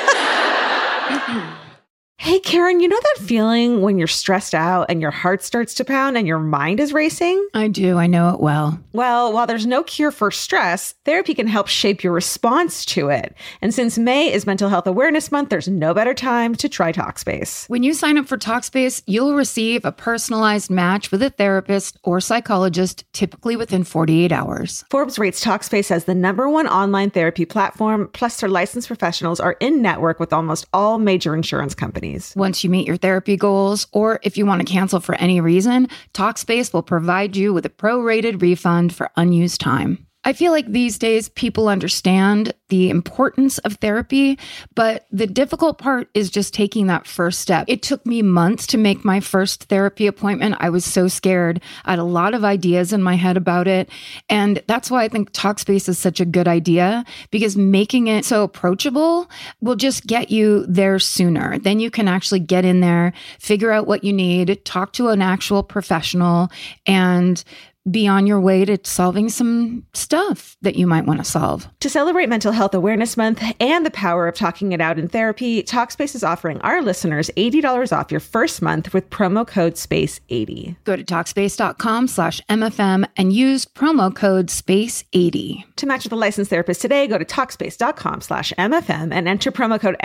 Hey, Karen, you know that feeling when you're stressed out and your heart starts to pound and your mind is racing? I do. I know it well. Well, while there's no cure for stress, therapy can help shape your response to it. And since May is Mental Health Awareness Month, there's no better time to try Talkspace. When you sign up for Talkspace, you'll receive a personalized match with a therapist or psychologist, typically within 48 hours. Forbes rates Talkspace as the #1 online therapy platform, plus their licensed professionals are in network with almost all major insurance companies. Once you meet your therapy goals, or if you want to cancel for any reason, Talkspace will provide you with a prorated refund for unused time. I feel like these days people understand the importance of therapy, but the difficult part is just taking that first step. It took me months to make my first therapy appointment. I was so scared. I had a lot of ideas in my head about it. And that's why I think Talkspace is such a good idea, because making it so approachable will just get you there sooner. Then you can actually get in there, figure out what you need, talk to an actual professional, and be on your way to solving some stuff that you might want to solve. To celebrate Mental Health Awareness Month and the power of talking it out in therapy, Talkspace is offering our listeners $80 off your first month with promo code SPACE80. Go to Talkspace.com/MFM and use promo code SPACE80. To match with a licensed therapist today, go to Talkspace.com/MFM and enter promo code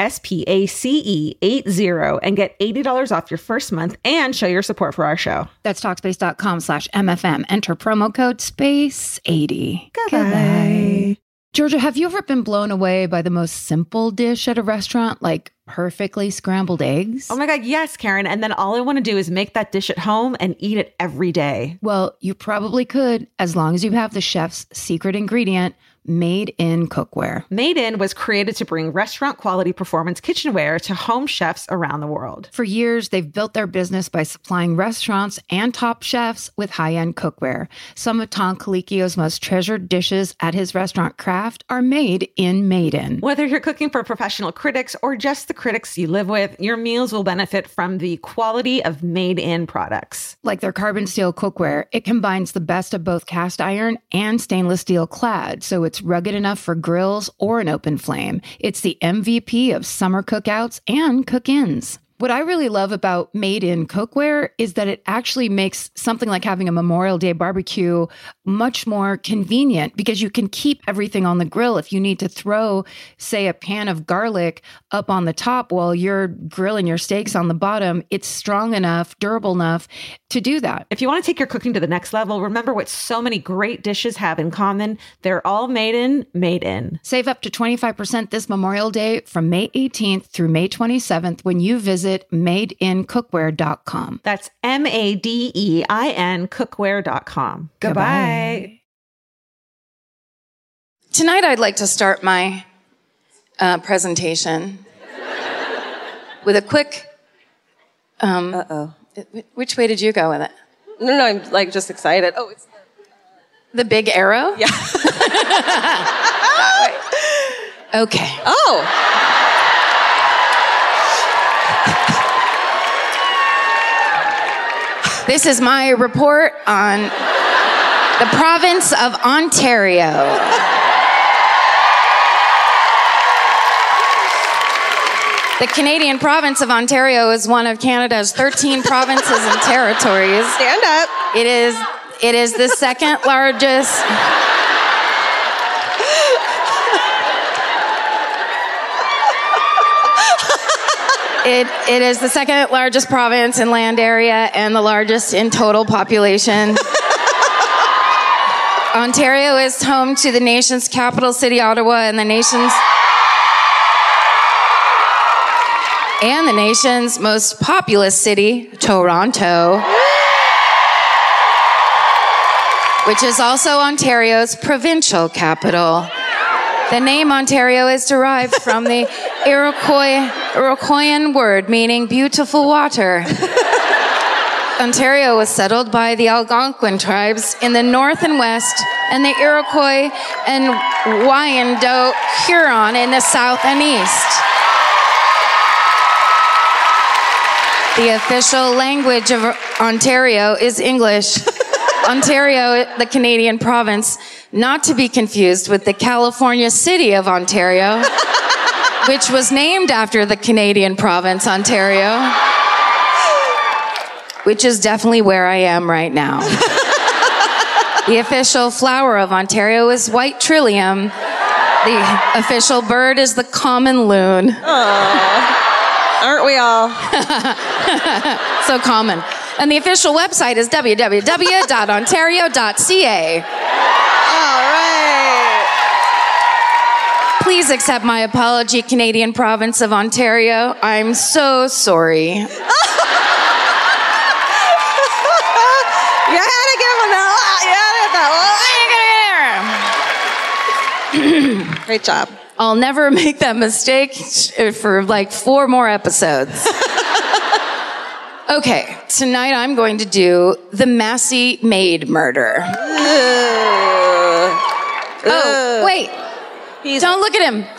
SPACE80 and get $80 off your first month and show your support for our show. That's Talkspace.com/MFM. Enter promo code SPACE80. Goodbye. Georgia, have you ever been blown away by the most simple dish at a restaurant, like perfectly scrambled eggs? Oh my God, yes, Karen. And then all I want to do is make that dish at home and eat it every day. Well, you probably could, as long as you have the chef's secret ingredient, Made in Cookware. Made in was created to bring restaurant quality performance kitchenware to home chefs around the world. For years, they've built their business by supplying restaurants and top chefs with high-end cookware. Some of Tom Colicchio's most treasured dishes at his restaurant Craft are made in Made in. Whether you're cooking for professional critics or just the critics you live with, your meals will benefit from the quality of Made in products. Like their carbon steel cookware, it combines the best of both cast iron and stainless steel clad, so it's rugged enough for grills or an open flame. It's the MVP of summer cookouts and cook-ins. What I really love about Made in Cookware is that it actually makes something like having a Memorial Day barbecue much more convenient, because you can keep everything on the grill. If you need to throw, say, a pan of garlic up on the top while you're grilling your steaks on the bottom, it's strong enough, durable enough to do that. If you want to take your cooking to the next level, remember what so many great dishes have in common. They're all made in Made in. Save up to 25% this Memorial Day from May 18th through May 27th when you visit madeincookware.com. That's MADEIN cookware.com. Goodbye. Tonight, I'd like to start my presentation with a quick. Which way did you go with it? No, I'm like just excited. Oh, it's the big arrow? Yeah. Okay. Oh. This is my report on The province of Ontario. The Canadian province of Ontario is one of Canada's 13 provinces and territories. Stand up. It is the second largest. It is the second largest province in land area and the largest in total population. Ontario is home to the nation's capital city, Ottawa, and the nation's most populous city, Toronto, which is also Ontario's provincial capital. The name Ontario is derived from the Iroquoian word meaning beautiful water. Ontario was settled by the Algonquin tribes in the north and west, and the Iroquois and Wyandot Huron in the south and east. The official language of Ontario is English. Ontario, the Canadian province, not to be confused with the California city of Ontario, which was named after the Canadian province, Ontario, which is definitely where I am right now. The official flower of Ontario is white trillium. The official bird is the common loon. Aww. Aren't we all? So common. And the official website is www.ontario.ca. All right. Please accept my apology, Canadian province of Ontario. I'm so sorry. You had to give him that. Great job. I'll never make that mistake for like 4 more episodes. Okay, tonight I'm going to do the Massey maid murder. Oh, wait. Don't look at him.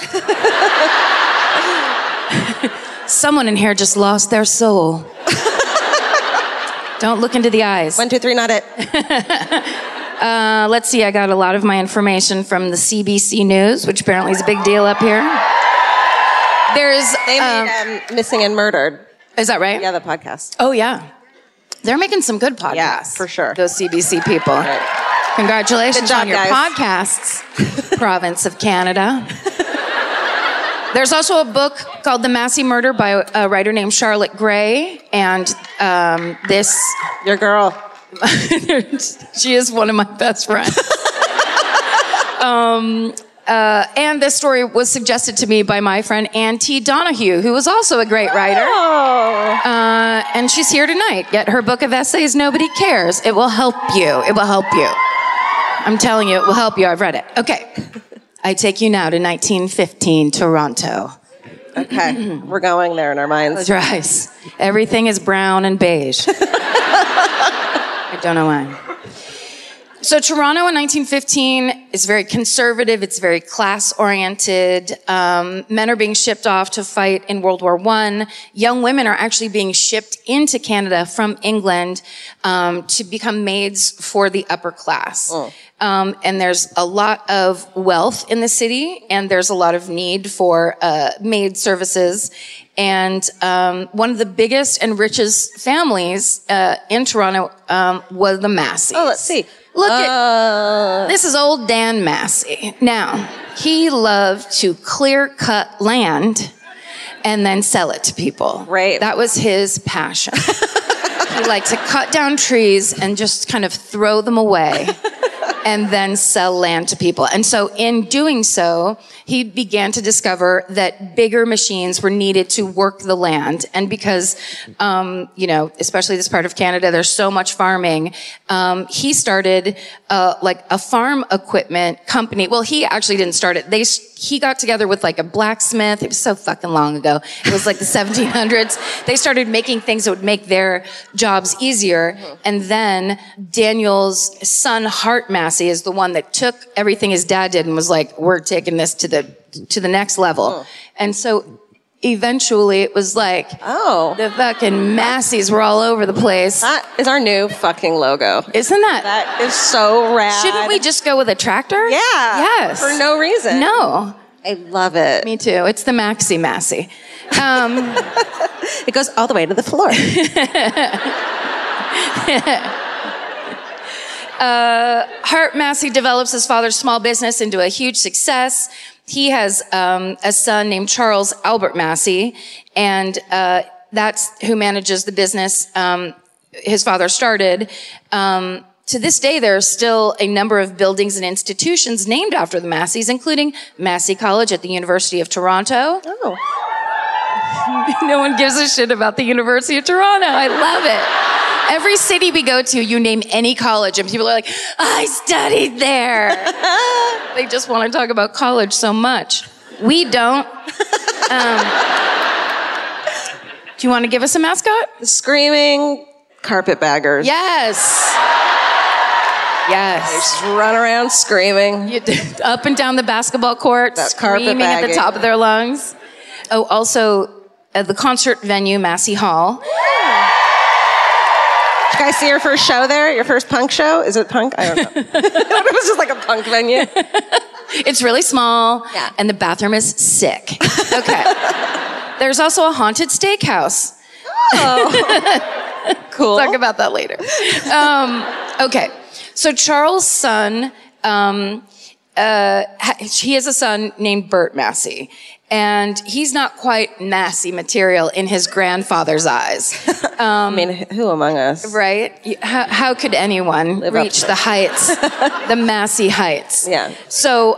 Someone in here just lost their soul. Don't look into the eyes. 1, 2, 3, not it. Let's see, I got a lot of my information from the CBC News, which apparently is a big deal up here. They made Missing and Murdered. Is that right? Yeah, the podcast. Oh, yeah. They're making some good podcasts. Yeah, for sure. Those CBC people. Right. Congratulations Good job, on your guys. podcasts, province of Canada. There's also a book called The Massey Murder by a writer named Charlotte Gray. And this... Your girl. She is one of my best friends. And this story was suggested to me by my friend Ann T. Donahue, who was also a great writer. Oh. And she's here tonight. Yet her book of essays, Nobody Cares. It will help you. It will help you. I'm telling you, it will help you. I've read it. Okay. I take you now to 1915 Toronto. Okay. We're going there in our minds. Close your eyes. Everything is brown and beige. I don't know why. So Toronto in 1915 is very conservative. It's very class-oriented. Men are being shipped off to fight in World War I. Young women are actually being shipped into Canada from England to become maids for the upper class. Oh. And there's a lot of wealth in the city, and there's a lot of need for maid services. And one of the biggest and richest families in Toronto was the Masseys. Oh, let's see. Look at this is old Dan Massey. Now, he loved to clear cut land and then sell it to people. Right. That was his passion. He liked to cut down trees and just kind of throw them away and then sell land to people. And so in doing so, he began to discover that bigger machines were needed to work the land. And because, especially this part of Canada, there's so much farming, he started, like a farm equipment company. Well, he actually didn't start it. He got together with like a blacksmith. It was so fucking long ago. It was like the 1700s. They started making things that would make their jobs easier. And then Daniel's son, Hart Massey, is the one that took everything his dad did and was like, we're taking this to the next level. And so eventually it was like, the fucking Massey's were all over the place. That is our new fucking logo. Isn't that? That is so rad. Shouldn't we just go with a tractor? Yeah. Yes. For no reason. No. I love it. Me too. It's the Maxi Massey. It goes all the way to the floor. Hart Massey develops his father's small business into a huge success. He has a son named Charles Albert Massey, and that's who manages the business his father started. To this day, there are still a number of buildings and institutions named after the Masseys, including Massey College at the University of Toronto. Oh. No one gives a shit about the University of Toronto. I love it. Every city we go to, you name any college, and people are like, I studied there. They just want to talk about college so much. We don't. Do you want to give us a mascot? The Screaming Carpetbaggers. Yes. Yes. They just run around screaming. Up and down the basketball court, screaming at the top of their lungs. Oh, also, at the concert venue, Massey Hall. Did you guys see your first show there? Your first punk show? Is it punk? I don't know. It was just like a punk venue. It's really small, yeah. And the bathroom is sick. Okay. There's also a haunted steakhouse. Oh. Cool. Talk about that later. Okay. So Charles' son, he has a son named Bert Massey. And he's not quite Massey material in his grandfather's eyes. I mean, who among us? Right? How could anyone reach the heights, the Massey heights? Yeah. So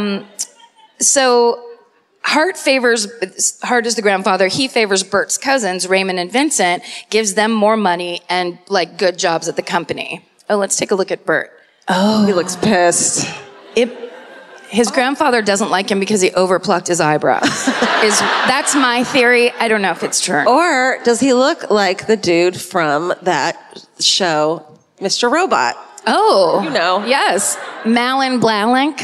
Hart is the grandfather. He favors Bert's cousins, Raymond and Vincent, gives them more money and like good jobs at the company. Oh, let's take a look at Bert. Oh, he looks pissed. His grandfather doesn't like him because he overplucked his eyebrows. That's my theory. I don't know if it's true. Or does he look like the dude from that show, Mr. Robot? Oh. You know. Yes. Malin Blalink.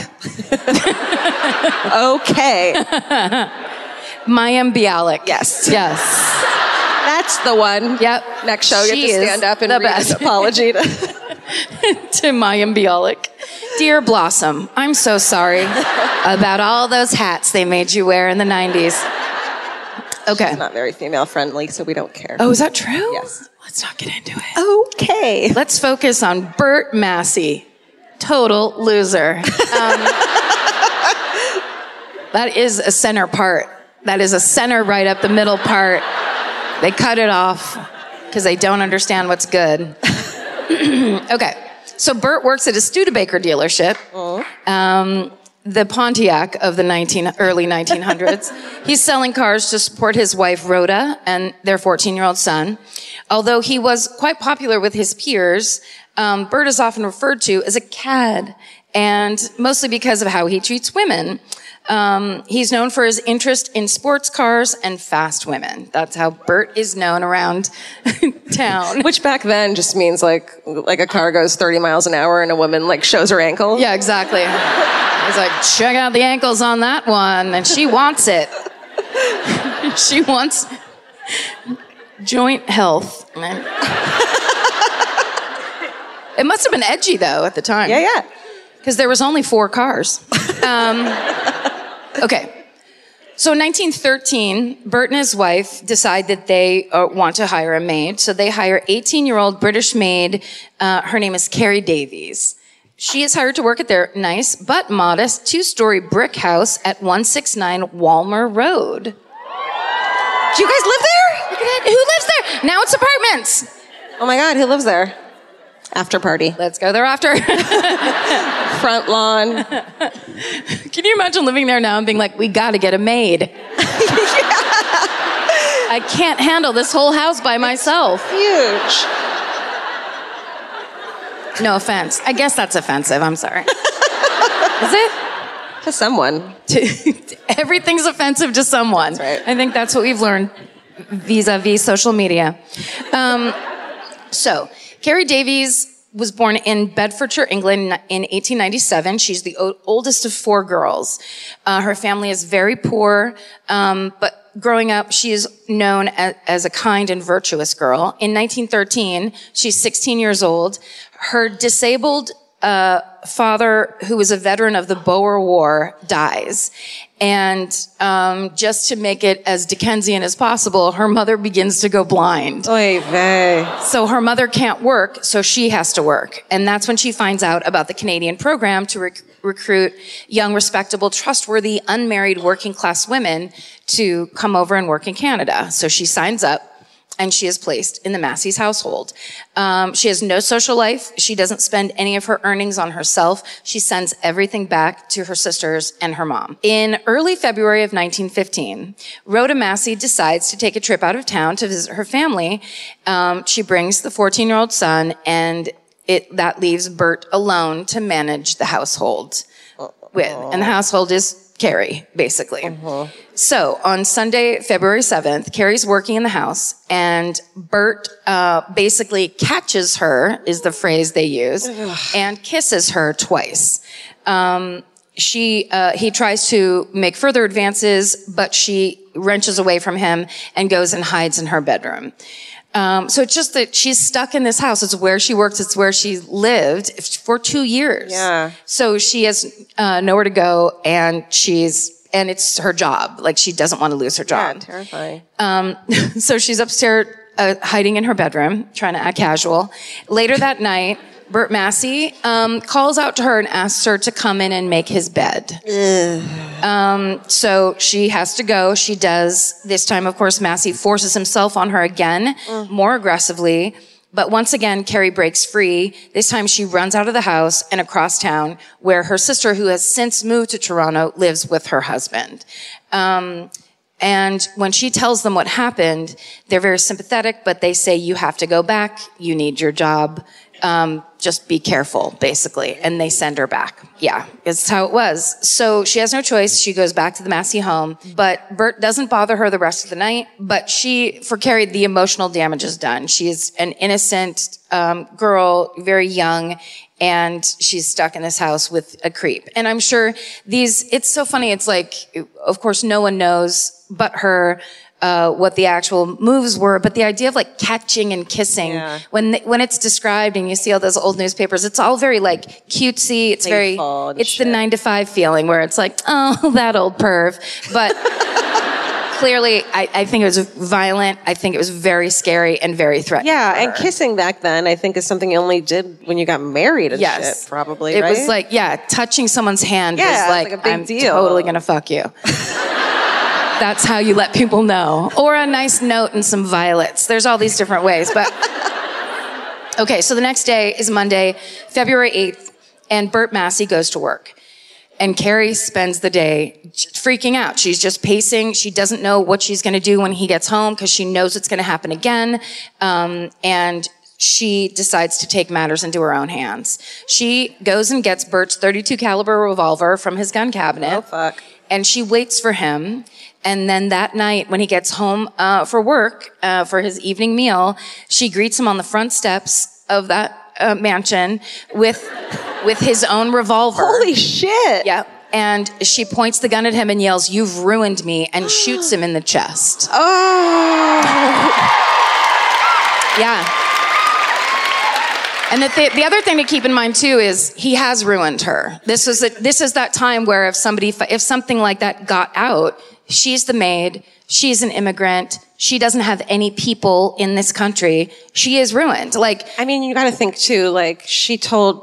Okay. Mayim Bialik. Yes. Yes. That's the one. Yep. Next show, you have to stand up and read best. an apology to Mayim Bialik. Dear Blossom, I'm so sorry about all those hats they made you wear in the 90s. Okay. She's not very female friendly, so we don't care. Oh, is that true? Yes. Let's not get into it. Okay. Let's focus on Bert Massey. Total loser. That is a center part. That is a center right up the middle part. They cut it off because they don't understand what's good. Okay. So Bert works at a Studebaker dealership, the Pontiac of the early 1900s. He's selling cars to support his wife, Rhoda, and their 14-year-old son. Although he was quite popular with his peers, Bert is often referred to as a cad, and mostly because of how he treats women. He's known for his interest in sports cars and fast women. That's how Bert is known around town. Which back then just means like a car goes 30 miles an hour and a woman like shows her ankle. Yeah, exactly. He's like, check out the ankles on that one. And she wants it. She wants joint health. It must have been edgy though at the time. Yeah. Because there was only 4 cars. Okay. So in 1913, Bert and his wife decide that they want to hire a maid. So they hire 18-year-old British maid. Her name is Carrie Davies. She is hired to work at their nice but modest 2-story brick house at 169 Walmer Road. Do you guys live there? Look at it. Who lives there? Now it's apartments. Oh my God, who lives there? After party. Let's go there after. Front lawn. Can you imagine living there now and being like, we got to get a maid? I can't handle this whole house by myself. Huge. No offense. I guess that's offensive. I'm sorry. Is it? To someone. Everything's offensive to someone. That's right. I think that's what we've learned vis-a-vis social media. So, Carrie Davies was born in Bedfordshire, England in 1897. She's the oldest of 4 girls. Her family is very poor, but growing up, she is known as a kind and virtuous girl. In 1913, she's 16 years old. Her disabled father, who was a veteran of the Boer War, dies. And just to make it as Dickensian as possible, her mother begins to go blind. Oy vey. So her mother can't work, so she has to work. And that's when she finds out about the Canadian program to recruit young, respectable, trustworthy, unmarried, working-class women to come over and work in Canada. So she signs up, and she is placed in the Massey's household. She has no social life. She doesn't spend any of her earnings on herself. She sends everything back to her sisters and her mom. In early February of 1915, Rhoda Massey decides to take a trip out of town to visit her family. She brings the 14-year-old son, and that leaves Bert alone to manage the household with. And the household is Carrie, basically. So on Sunday, February 7th, Carrie's working in the house, and Bert basically catches her, is the phrase they use, and kisses her twice. He tries to make further advances, but she wrenches away from him and goes and hides in her bedroom. So it's just that she's stuck in this house. It's where she works. It's where she lived for 2 years. Yeah. So she has nowhere to go, and it's her job. Like, she doesn't want to lose her job. Yeah, terrifying. So she's upstairs hiding in her bedroom, trying to act casual. Later that night, Bert Massey calls out to her and asks her to come in and make his bed. So she has to go. She does. This time, of course, Massey forces himself on her again, more aggressively. But once again, Carrie breaks free. This time she runs out of the house and across town, where her sister, who has since moved to Toronto, lives with her husband. And when she tells them what happened, they're very sympathetic, but they say, you have to go back. You need your job. Just be careful, basically. And they send her back. Yeah, it's how it was. So she has no choice. She goes back to the Massey home, but Bert doesn't bother her the rest of the night. But for Carrie, the emotional damage is done. She is an innocent girl, very young, and she's stuck in this house with a creep. And I'm sure it's so funny. It's like, of course, no one knows but her what the actual moves were, but the idea of like catching and kissing, when it's described and you see all those old newspapers, it's all very like cutesy. It's the 9 to 5 feeling where it's like, oh, that old perv. But clearly, I think it was violent. I think it was very scary and very threatening. Yeah, and kissing back then, I think, is something you only did when you got married and shit, probably, It right? was like, touching someone's hand was like a big I'm deal. Totally gonna fuck you. That's how you let people know. Or a nice note and some violets. There's all these different ways. But okay, so the next day is Monday, February 8th, and Bert Massey goes to work. And Carrie spends the day freaking out. She's just pacing. She doesn't know what she's going to do when he gets home because she knows it's going to happen again. And she decides to take matters into her own hands. She goes and gets Bert's .32 caliber revolver from his gun cabinet. Oh, fuck. And she waits for him. And then that night, when he gets home for work, for his evening meal, she greets him on the front steps of that mansion with his own revolver. Holy shit! Yeah. And she points the gun at him and yells, "You've ruined me," and shoots him in the chest. Oh! Yeah. And the other thing to keep in mind too is he has ruined her. This is that time where if something like that got out, she's the maid, she's an immigrant, she doesn't have any people in this country. She is ruined. Like, I mean, you got to think too. Like, he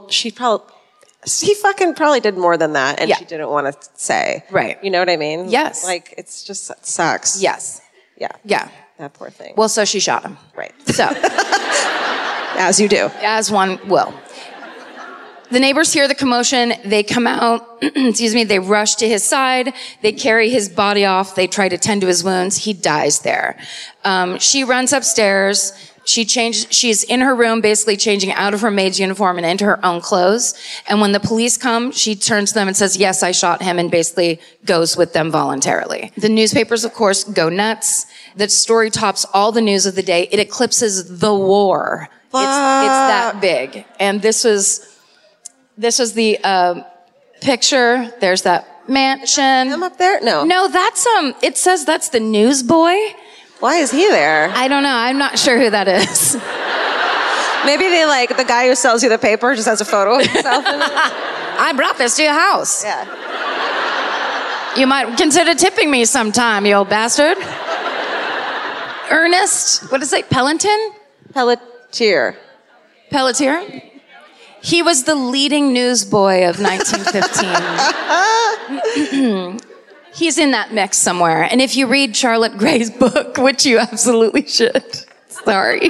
fucking probably did more than that, and she didn't want to say. Right. You know what I mean? Yes. Like, it's just it sucks. yes. Yeah. Yeah. That poor thing. Well, so she shot him. Right. So, As you do. as one will. The neighbors hear the commotion. They come out, they rush to his side. They carry his body off. They try to tend to his wounds. He dies there. She runs upstairs. She's in her room, basically changing out of her maid's uniform and into her own clothes. And when the police come, she turns to them and says, "Yes, I shot him," and basically goes with them voluntarily. The newspapers, of course, go nuts. The story tops all the news of the day. It eclipses the war. It's that big. And this was the picture. There's that mansion. Him up there? No. No, that's it says that's the newsboy. Why is he there? I don't know. I'm not sure who that is. Maybe they like the guy who sells you the paper just has a photo of himself in it. I brought this to your house. Yeah. You might consider tipping me sometime, you old bastard. Ernest, what is it? Pellington? Pelletier. Pelletier? He was the leading newsboy of 1915. He's in that mix somewhere. And if you read Charlotte Gray's book, which you absolutely should. Sorry.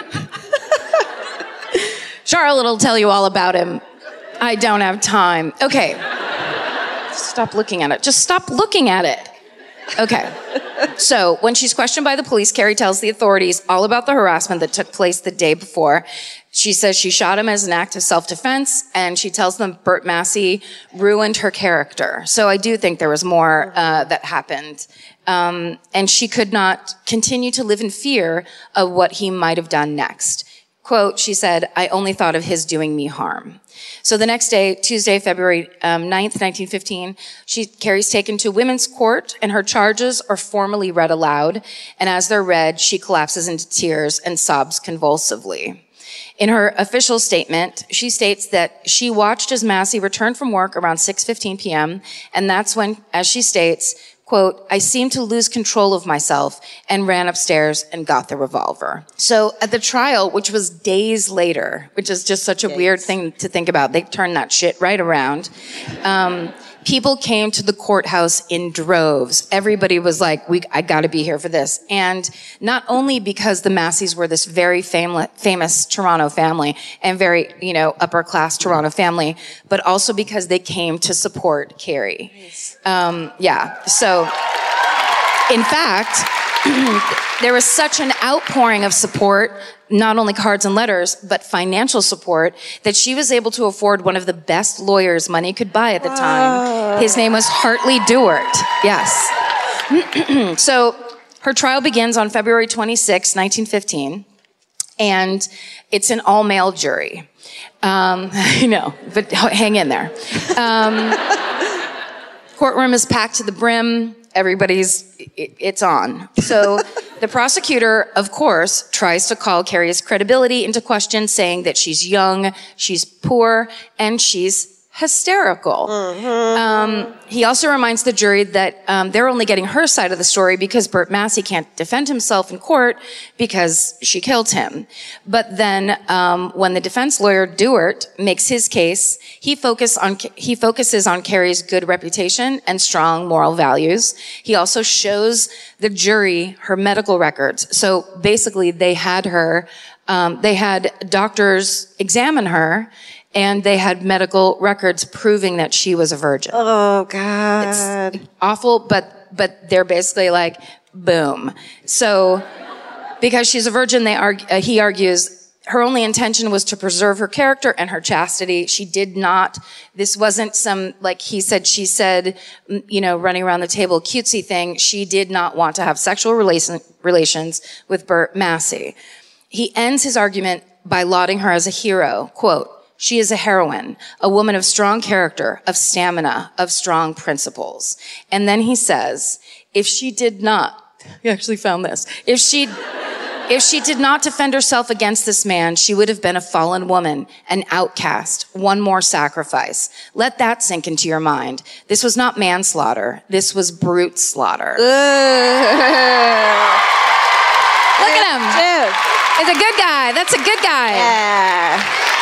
Charlotte will tell you all about him. I don't have time. Okay. Stop looking at it. Just stop looking at it. Okay. So when she's questioned by the police, Carrie tells the authorities all about the harassment that took place the day before. She says she shot him as an act of self-defense, and she tells them Bert Massey ruined her character. So I do think there was more that happened. And she could not continue to live in fear of what he might have done next. Quote, she said, I only thought of his doing me harm. So the next day, Tuesday, February 9th, 1915, Carrie's taken to women's court and her charges are formally read aloud. And as they're read, she collapses into tears and sobs convulsively. In her official statement, she states that she watched as Massey returned from work around 6:15 p.m. And that's when, as she states, quote, I seemed to lose control of myself and ran upstairs and got the revolver. So at the trial, which was days later, which is just such a weird thing to think about, they turned that shit right around. People came to the courthouse in droves. Everybody was like, I gotta be here for this. And not only because the Masseys were this very famous Toronto family and very, upper class Toronto family, but also because they came to support Carrie. Nice. So, in fact, there was such an outpouring of support, not only cards and letters, but financial support, that she was able to afford one of the best lawyers money could buy at the time. His name was Hartley Dewart. Yes. So her trial begins on February 26, 1915, and it's an all-male jury. I know, but hang in there. Courtroom is packed to the brim. It's on. So the prosecutor, of course, tries to call Carrie's credibility into question, saying that she's young, she's poor, and she's hysterical. He also reminds the jury that they're only getting her side of the story because Bert Massey can't defend himself in court because she killed him. But then when the defense lawyer Dewart makes his case, he focuses on Carrie's good reputation and strong moral values. He also shows the jury her medical records. So basically they had doctors examine her, and they had medical records proving that she was a virgin. Oh, God. It's awful, but they're basically like, boom. So, because she's a virgin, he argues her only intention was to preserve her character and her chastity. She did not, this wasn't some, like he said, she said, running around the table cutesy thing. She did not want to have sexual relations with Bert Massey. He ends his argument by lauding her as a hero. Quote, she is a heroine, a woman of strong character, of stamina, of strong principles. And then he says, if she did not defend herself against this man, she would have been a fallen woman, an outcast, one more sacrifice. Let that sink into your mind. This was not manslaughter. This was brute slaughter. Look at him. Dude. It's a good guy. That's a good guy. Yeah.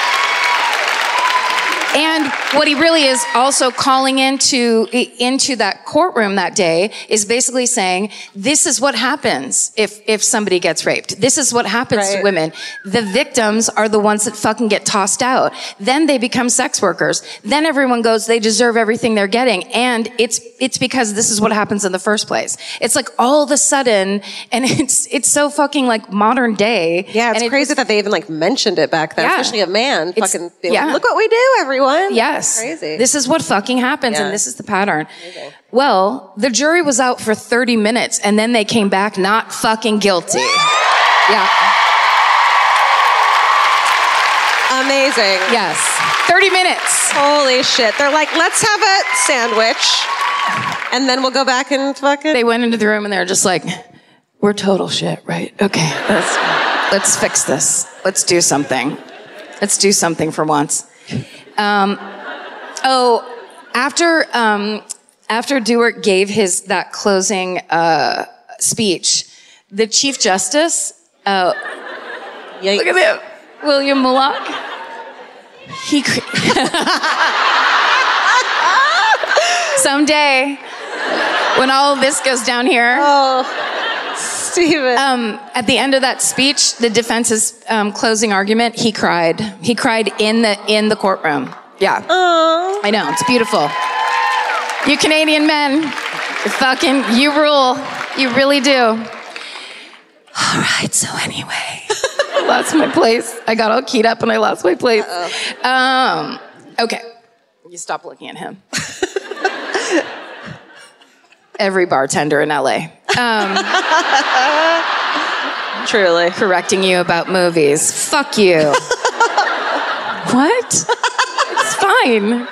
And what he really is also calling into that courtroom that day is basically saying, this is what happens if somebody gets raped. This is what happens to women. The victims are the ones that fucking get tossed out. Then they become sex workers. Then everyone goes, they deserve everything they're getting. And it's because this is what happens in the first place. It's like all of a sudden, and it's so fucking like modern day. Yeah, it's crazy that they even like mentioned it back then, especially a man fucking being like, look what we do, everyone. Yes. Crazy. This is what fucking happens, and this is the pattern. Amazing. Well, the jury was out for 30 minutes, and then they came back not fucking guilty. Yeah. Amazing. Yes. 30 minutes. Holy shit. They're like, let's have a sandwich. And then we'll go back and fucking... They went into the room and they were just like, we're total shit, right? Okay, let's fix this. Let's do something. Let's do something for once. After Dewart gave that closing speech, the Chief Justice, look at him, William Mullock, someday, when all of this goes down here, Steven. at the end of that speech, the defense's closing argument, he cried. He cried in the courtroom. Yeah. Aww. I know, it's beautiful. You Canadian men, you rule. You really do. All right, so anyway, I lost my place. I got all keyed up and I lost my place. Okay, you stop looking at him. Every bartender in LA. Truly. Correcting you about movies. Fuck you. What? It's fine.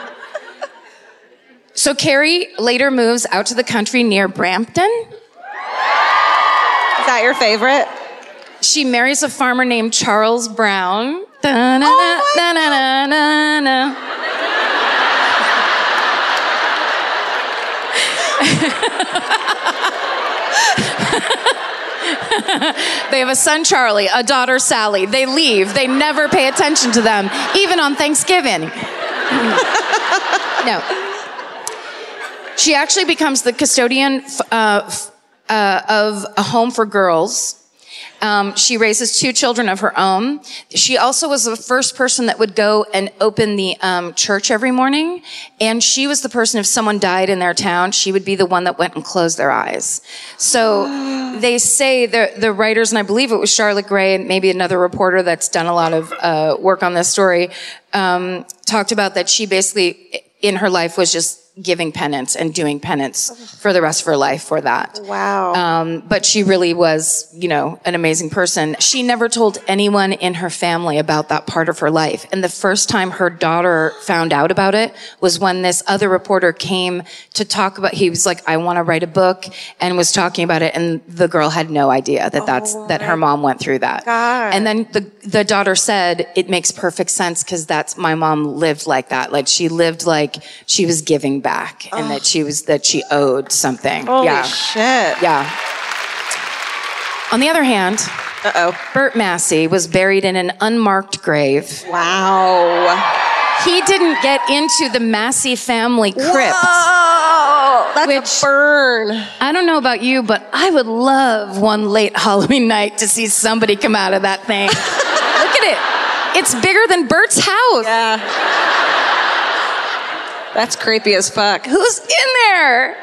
So Carrie later moves out to the country near Brampton. Is that your favorite? She marries a farmer named Charles Brown. Da-na-na-na-na-na-na. They have a son, Charlie, a daughter, Sally. They leave. They never pay attention to them, even on Thanksgiving. No. She actually becomes the custodian of a home for girls. She raises 2 children of her own. She also was the first person that would go and open the church every morning. And she was the person, if someone died in their town, she would be the one that went and closed their eyes. So they say, the writers, and I believe it was Charlotte Gray and maybe another reporter that's done a lot of work on this story, talked about that she basically, in her life, was just giving penance and doing penance for the rest of her life for that. Wow. But she really was, an amazing person. She never told anyone in her family about that part of her life. And the first time her daughter found out about it was when this other reporter came to talk about, he was like, I want to write a book, and was talking about it. And the girl had no idea that her mom went through that. God. And then the daughter said, it makes perfect sense because my mom lived like that. Like she lived like she was giving back and that she owed something. Holy yeah. shit. Yeah. On the other hand, Bert Massey was buried in an unmarked grave. Wow. He didn't get into the Massey family crypt. Whoa, that's a burn. I don't know about you, but I would love one late Halloween night to see somebody come out of that thing. Look at it. It's bigger than Bert's house. Yeah. That's creepy as fuck. Who's in there?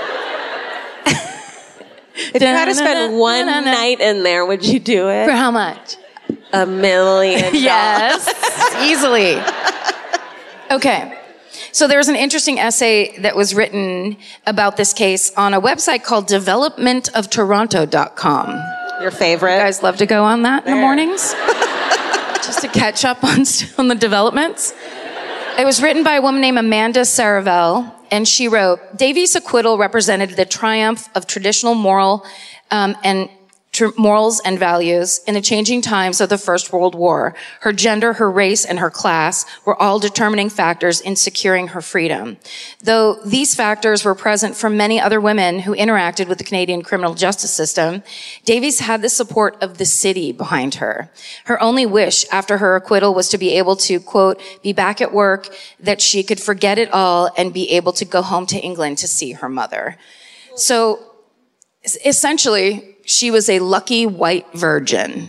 If you had to spend one night in there, would you do it? For how much? $1 million. Yes, easily. Okay. So there was an interesting essay that was written about this case on a website called developmentoftoronto.com. Your favorite? You guys love to go on that in the mornings? Just to catch up on the developments. It was written by a woman named Amanda Saravel, and she wrote, Davies' acquittal represented the triumph of traditional morals and values in the changing times of the First World War. Her gender, her race, and her class were all determining factors in securing her freedom. Though these factors were present for many other women who interacted with the Canadian criminal justice system, Davies had the support of the city behind her. Her only wish after her acquittal was to be able to, quote, be back at work, that she could forget it all and be able to go home to England to see her mother. So, essentially, she was a lucky white virgin,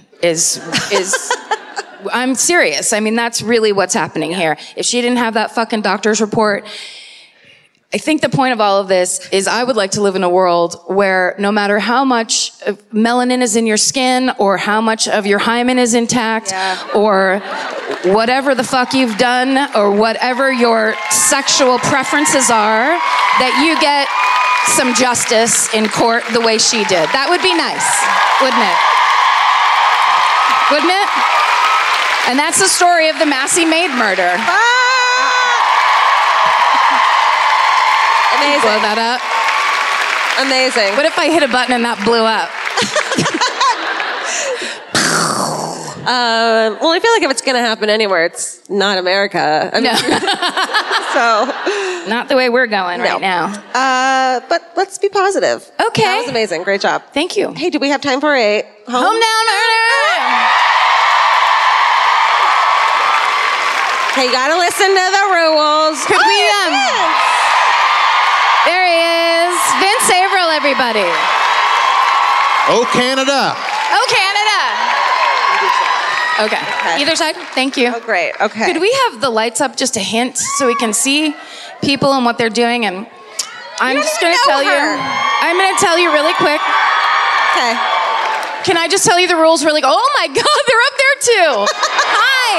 I'm serious. I mean, that's really what's happening here. If she didn't have that fucking doctor's report, I think the point of all of this is I would like to live in a world where no matter how much melanin is in your skin or how much of your hymen is intact or whatever the fuck you've done or whatever your sexual preferences are, that you get some justice in court the way she did. That would be nice, wouldn't it? Wouldn't it? And that's the story of the Massey maid murder. And Amazing. Blow that up. Amazing. What if I hit a button and that blew up? Well, I feel like if it's going to happen anywhere, it's not America. I mean, so. Not the way we're going right now. But let's be positive. Okay. That was amazing. Great job. Thank you. Hey, do we have time for a Home down murder. Okay, you got to listen to the rules. Could we, there he is. Vince Averill, everybody. Oh, Canada. Oh, Canada. Okay. Either side. Thank you. Oh, great. Okay. Could we have the lights up just a hint so we can see people and what they're doing? And I'm just going to tell you. I'm going to tell you really quick. Okay. Can I just tell you the rules really? Oh my God, they're up there too. Hi.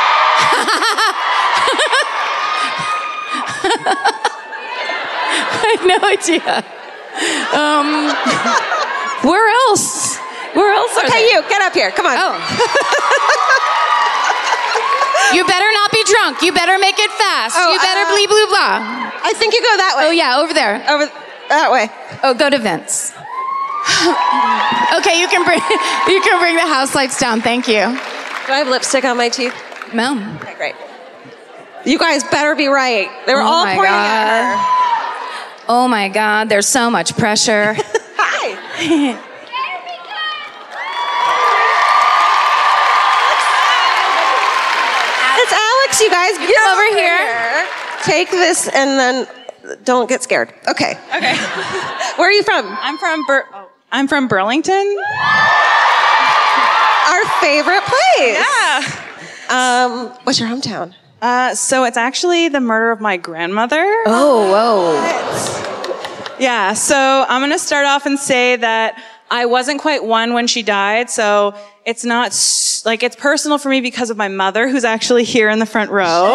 I have no idea. Where else? Where else are Okay, they? you get up here. Come on. Oh. You better not be drunk. You better make it fast. Oh, You better blee blue blah. I think you go that way. Oh yeah, over there. Over that way. Oh, go to Vince. Okay, you can bring the house lights down. Thank you. Do I have lipstick on my teeth? No. Okay, great. You guys better be right. They were all pointing at her. Oh my God, there's so much pressure. Hi. It's Alex, you guys. Get Come over here. Take this and then don't get scared. Okay. Okay. Where are you from? I'm from Burlington. Our favorite place. Yeah. What's your hometown? So it's actually the murder of my grandmother. Oh, whoa. Yeah, so I'm going to start off and say that I wasn't quite one when she died, so it's not, it's personal for me because of my mother, who's actually here in the front row.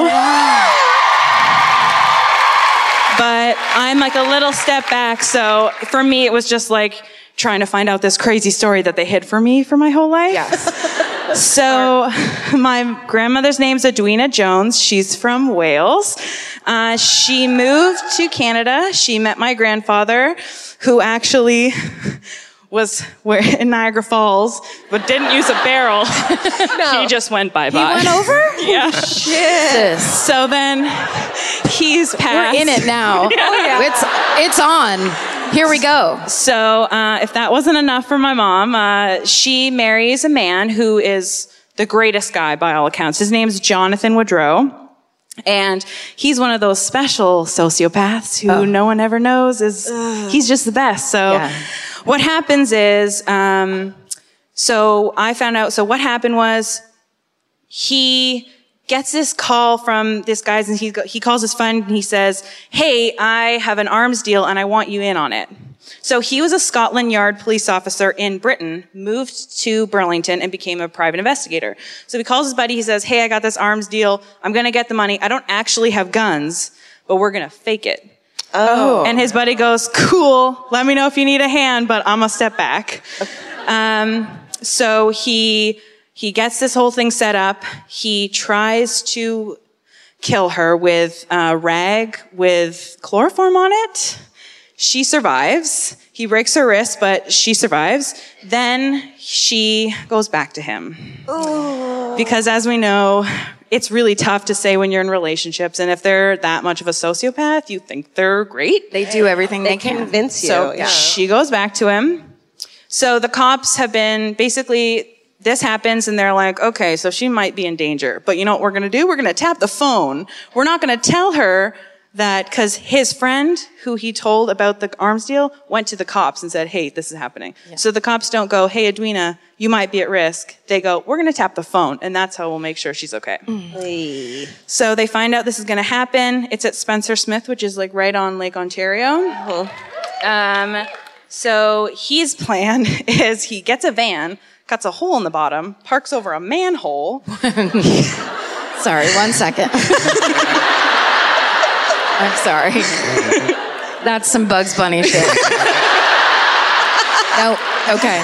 But I'm like a little step back, so for me it was just like trying to find out this crazy story that they hid from me for my whole life. Yes. So my grandmother's name's Edwina Jones. She's from Wales. She moved to Canada. She met my grandfather, who actually was in Niagara Falls, but didn't use a barrel. No. He just went bye-bye. He went over? Yeah. Shit. So then he's passed. We're in it now. yeah. It's on. Here we go. So if that wasn't enough for my mom, she marries a man who is the greatest guy by all accounts. His name's Jonathan Woodrow. And he's one of those special sociopaths who no one ever knows he's just the best. So what happens is, so I found out, so what happened was he gets this call from this guy, and he calls his friend and he says, hey, I have an arms deal and I want you in on it. So he was a Scotland Yard police officer in Britain, moved to Burlington and became a private investigator. So he calls his buddy, he says, hey, I got this arms deal. I'm going to get the money. I don't actually have guns, but we're going to fake it. Oh. And his buddy goes, cool, let me know if you need a hand, but I'm going to step back. So he gets this whole thing set up. He tries to kill her with a rag with chloroform on it. She survives. He breaks her wrist, but she survives. Then she goes back to him. Oh. Because as we know, it's really tough to say when you're in relationships. And if they're that much of a sociopath, you think they're great. They do everything they can. Convince you. So yeah. she goes back to him. So the cops have been basically, this happens and they're like, okay, so she might be in danger. But you know what we're going to do? We're going to tap the phone. We're not going to tell her that, because his friend who he told about the arms deal went to the cops and said, hey, this is happening. Yeah. So the cops don't go, hey, Edwina, you might be at risk. They go, we're going to tap the phone. And that's how we'll make sure she's okay. Hey. So they find out this is going to happen. It's at Spencer Smith, which is like right on Lake Ontario. Uh-huh. So his plan is he gets a van, cuts a hole in the bottom, parks over a manhole. Sorry, 1 second. I'm sorry. That's some Bugs Bunny shit. No, okay.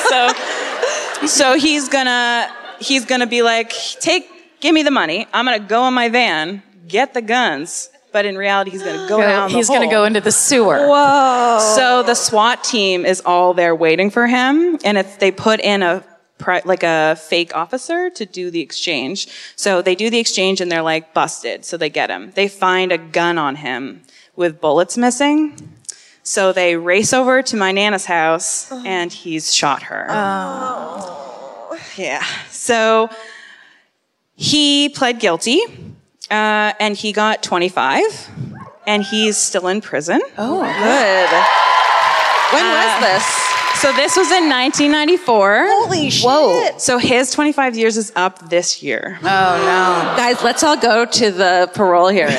So he's gonna be like, give me the money. I'm gonna go in my van, get the guns, but in reality, he's going to go down the He's going to hole. go into the sewer. Whoa. So the SWAT team is all there waiting for him, and they put in a fake officer to do the exchange. So they do the exchange, and they're like busted. So they get him. They find a gun on him with bullets missing. So they race over to my Nana's house, and he's shot her. Oh. Yeah. So he pled guilty. And he got 25, and he's still in prison. Oh, good. When was this? So this was in 1994. Holy shit. Whoa. So his 25 years is up this year. Oh, no. Guys, let's all go to the parole hearing.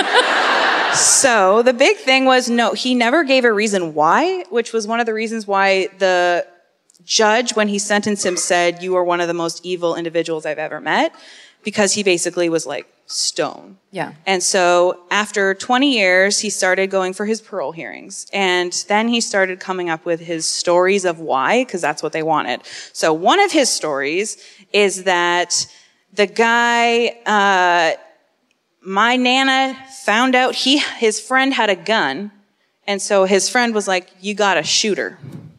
So the big thing was, no, he never gave a reason why, which was one of the reasons why the judge, when he sentenced him, said, "You are one of the most evil individuals I've ever met," because he basically was like, stone. Yeah. And so after 20 years, he started going for his parole hearings. And then he started coming up with his stories of why, because that's what they wanted. So one of his stories is that the guy, my Nana found out his friend had a gun. And so his friend was like, "You gotta shoot her."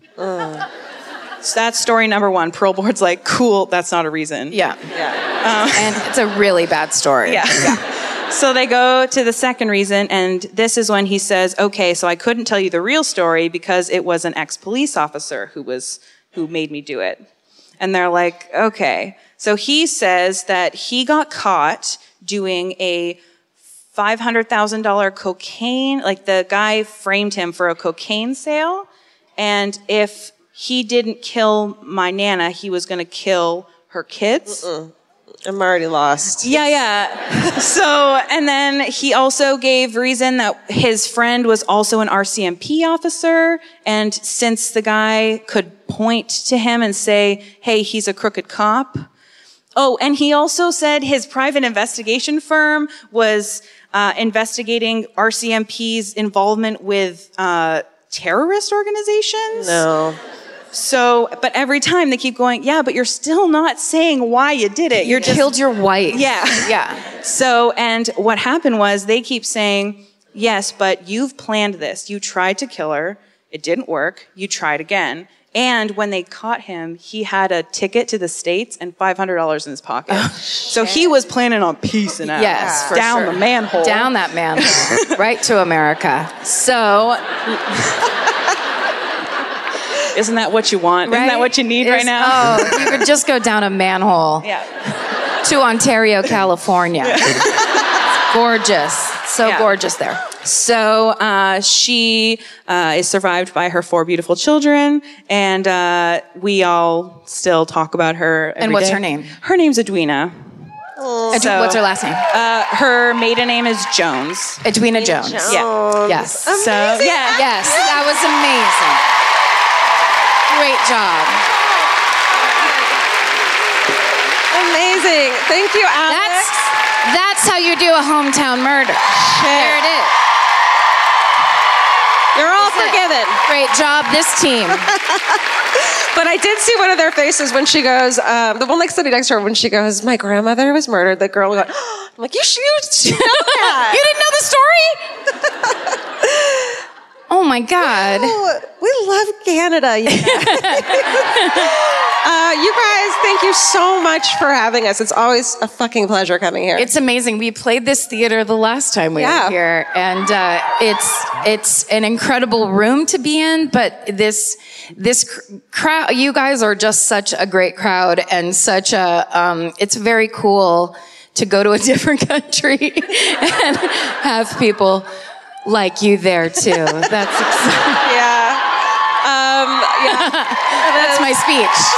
So that's story number one. Parole board's like, cool, that's not a reason. Yeah. And it's a really bad story. Yeah. So they go to the second reason, and this is when he says, "Okay, so I couldn't tell you the real story because it was an ex-police officer who made me do it." And they're like, "Okay." So he says that he got caught doing a $500,000 cocaine, like the guy framed him for a cocaine sale, and if he didn't kill my Nana, he was going to kill her kids. I'm already lost. Yeah. So, and then he also gave reason that his friend was also an RCMP officer, and since the guy could point to him and say, "Hey, he's a crooked cop." Oh, and he also said his private investigation firm was investigating RCMP's involvement with terrorist organizations. No. So, but every time they keep going, "Yeah, but you're still not saying why you did it. You killed your wife." Yeah. Yeah. So, and what happened was they keep saying, "Yes, but you've planned this. You tried to kill her. It didn't work. You tried again." And when they caught him, he had a ticket to the States and $500 in his pocket. So he was planning on piecing out. Yes, for down sure. the manhole. Down that manhole. Right to America. So, isn't that what you want? Right? Isn't that what you need right now? Oh, you could just go down a manhole Yeah. to Ontario, California. It's gorgeous. So Yeah. gorgeous there. So she is survived by her 4 beautiful children, and we all still talk about her every And what's day. her name? Her name's Edwina. So, What's her last name? Her maiden name is Jones. Edwina Jones. Yeah. Yes. So yeah. Yes, that was amazing. Great job. Amazing. Thank you, Alex. That's how you do a hometown murder. There it is. You're all That's it. forgiven. Great job, this team. But I did see one of their faces when she goes, the one sitting next to her, when she goes, "My grandmother was murdered." The girl went, I'm like, you know that. You didn't know the story? Oh my God. Oh, we love Canada. You guys, thank you so much for having us. It's always a fucking pleasure coming here. It's amazing. We played this theater the last time we were here, and it's an incredible room to be in. But this crowd, you guys are just such a great crowd, and such a it's very cool to go to a different country and have people like you there too. That's exciting. Yeah. That's my speech.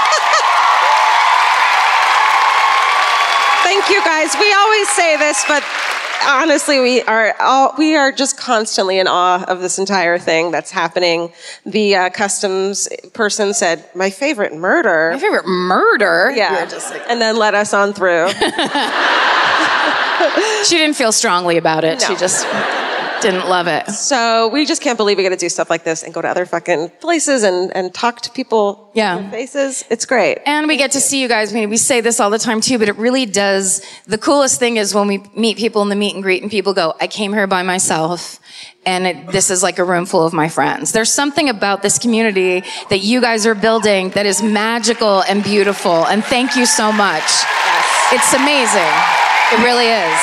Thank you, guys. We always say this, but honestly, we are just constantly in awe of this entire thing that's happening. The customs person said, "My favorite murder." My favorite murder? Yeah. You're just like, and then let us on through. she didn't feel strongly about it. No. She just Didn't love it. So we just can't believe we get to do stuff like this and go to other fucking places and talk to people in their faces. It's great. And we get to see you guys. I mean, we say this all the time too, but it really does. The coolest thing is when we meet people in the meet and greet and people go, I came here by myself. And this is like a room full of my friends. There's something about this community that you guys are building that is magical and beautiful. And thank you so much. Yes. It's amazing. It really is.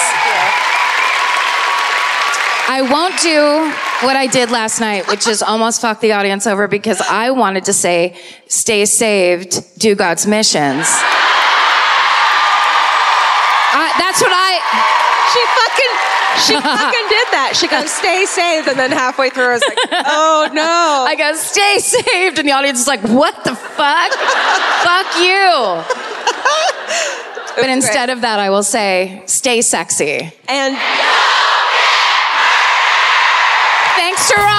I won't do what I did last night, which is almost fuck the audience over because I wanted to say, stay saved, do God's missions. That's what She fucking did that. She goes, stay saved. And then halfway through, I was like, oh no. I go, stay saved. And the audience is like, what the fuck? Fuck you. But instead of that, I will say, stay sexy. And thanks, Toronto.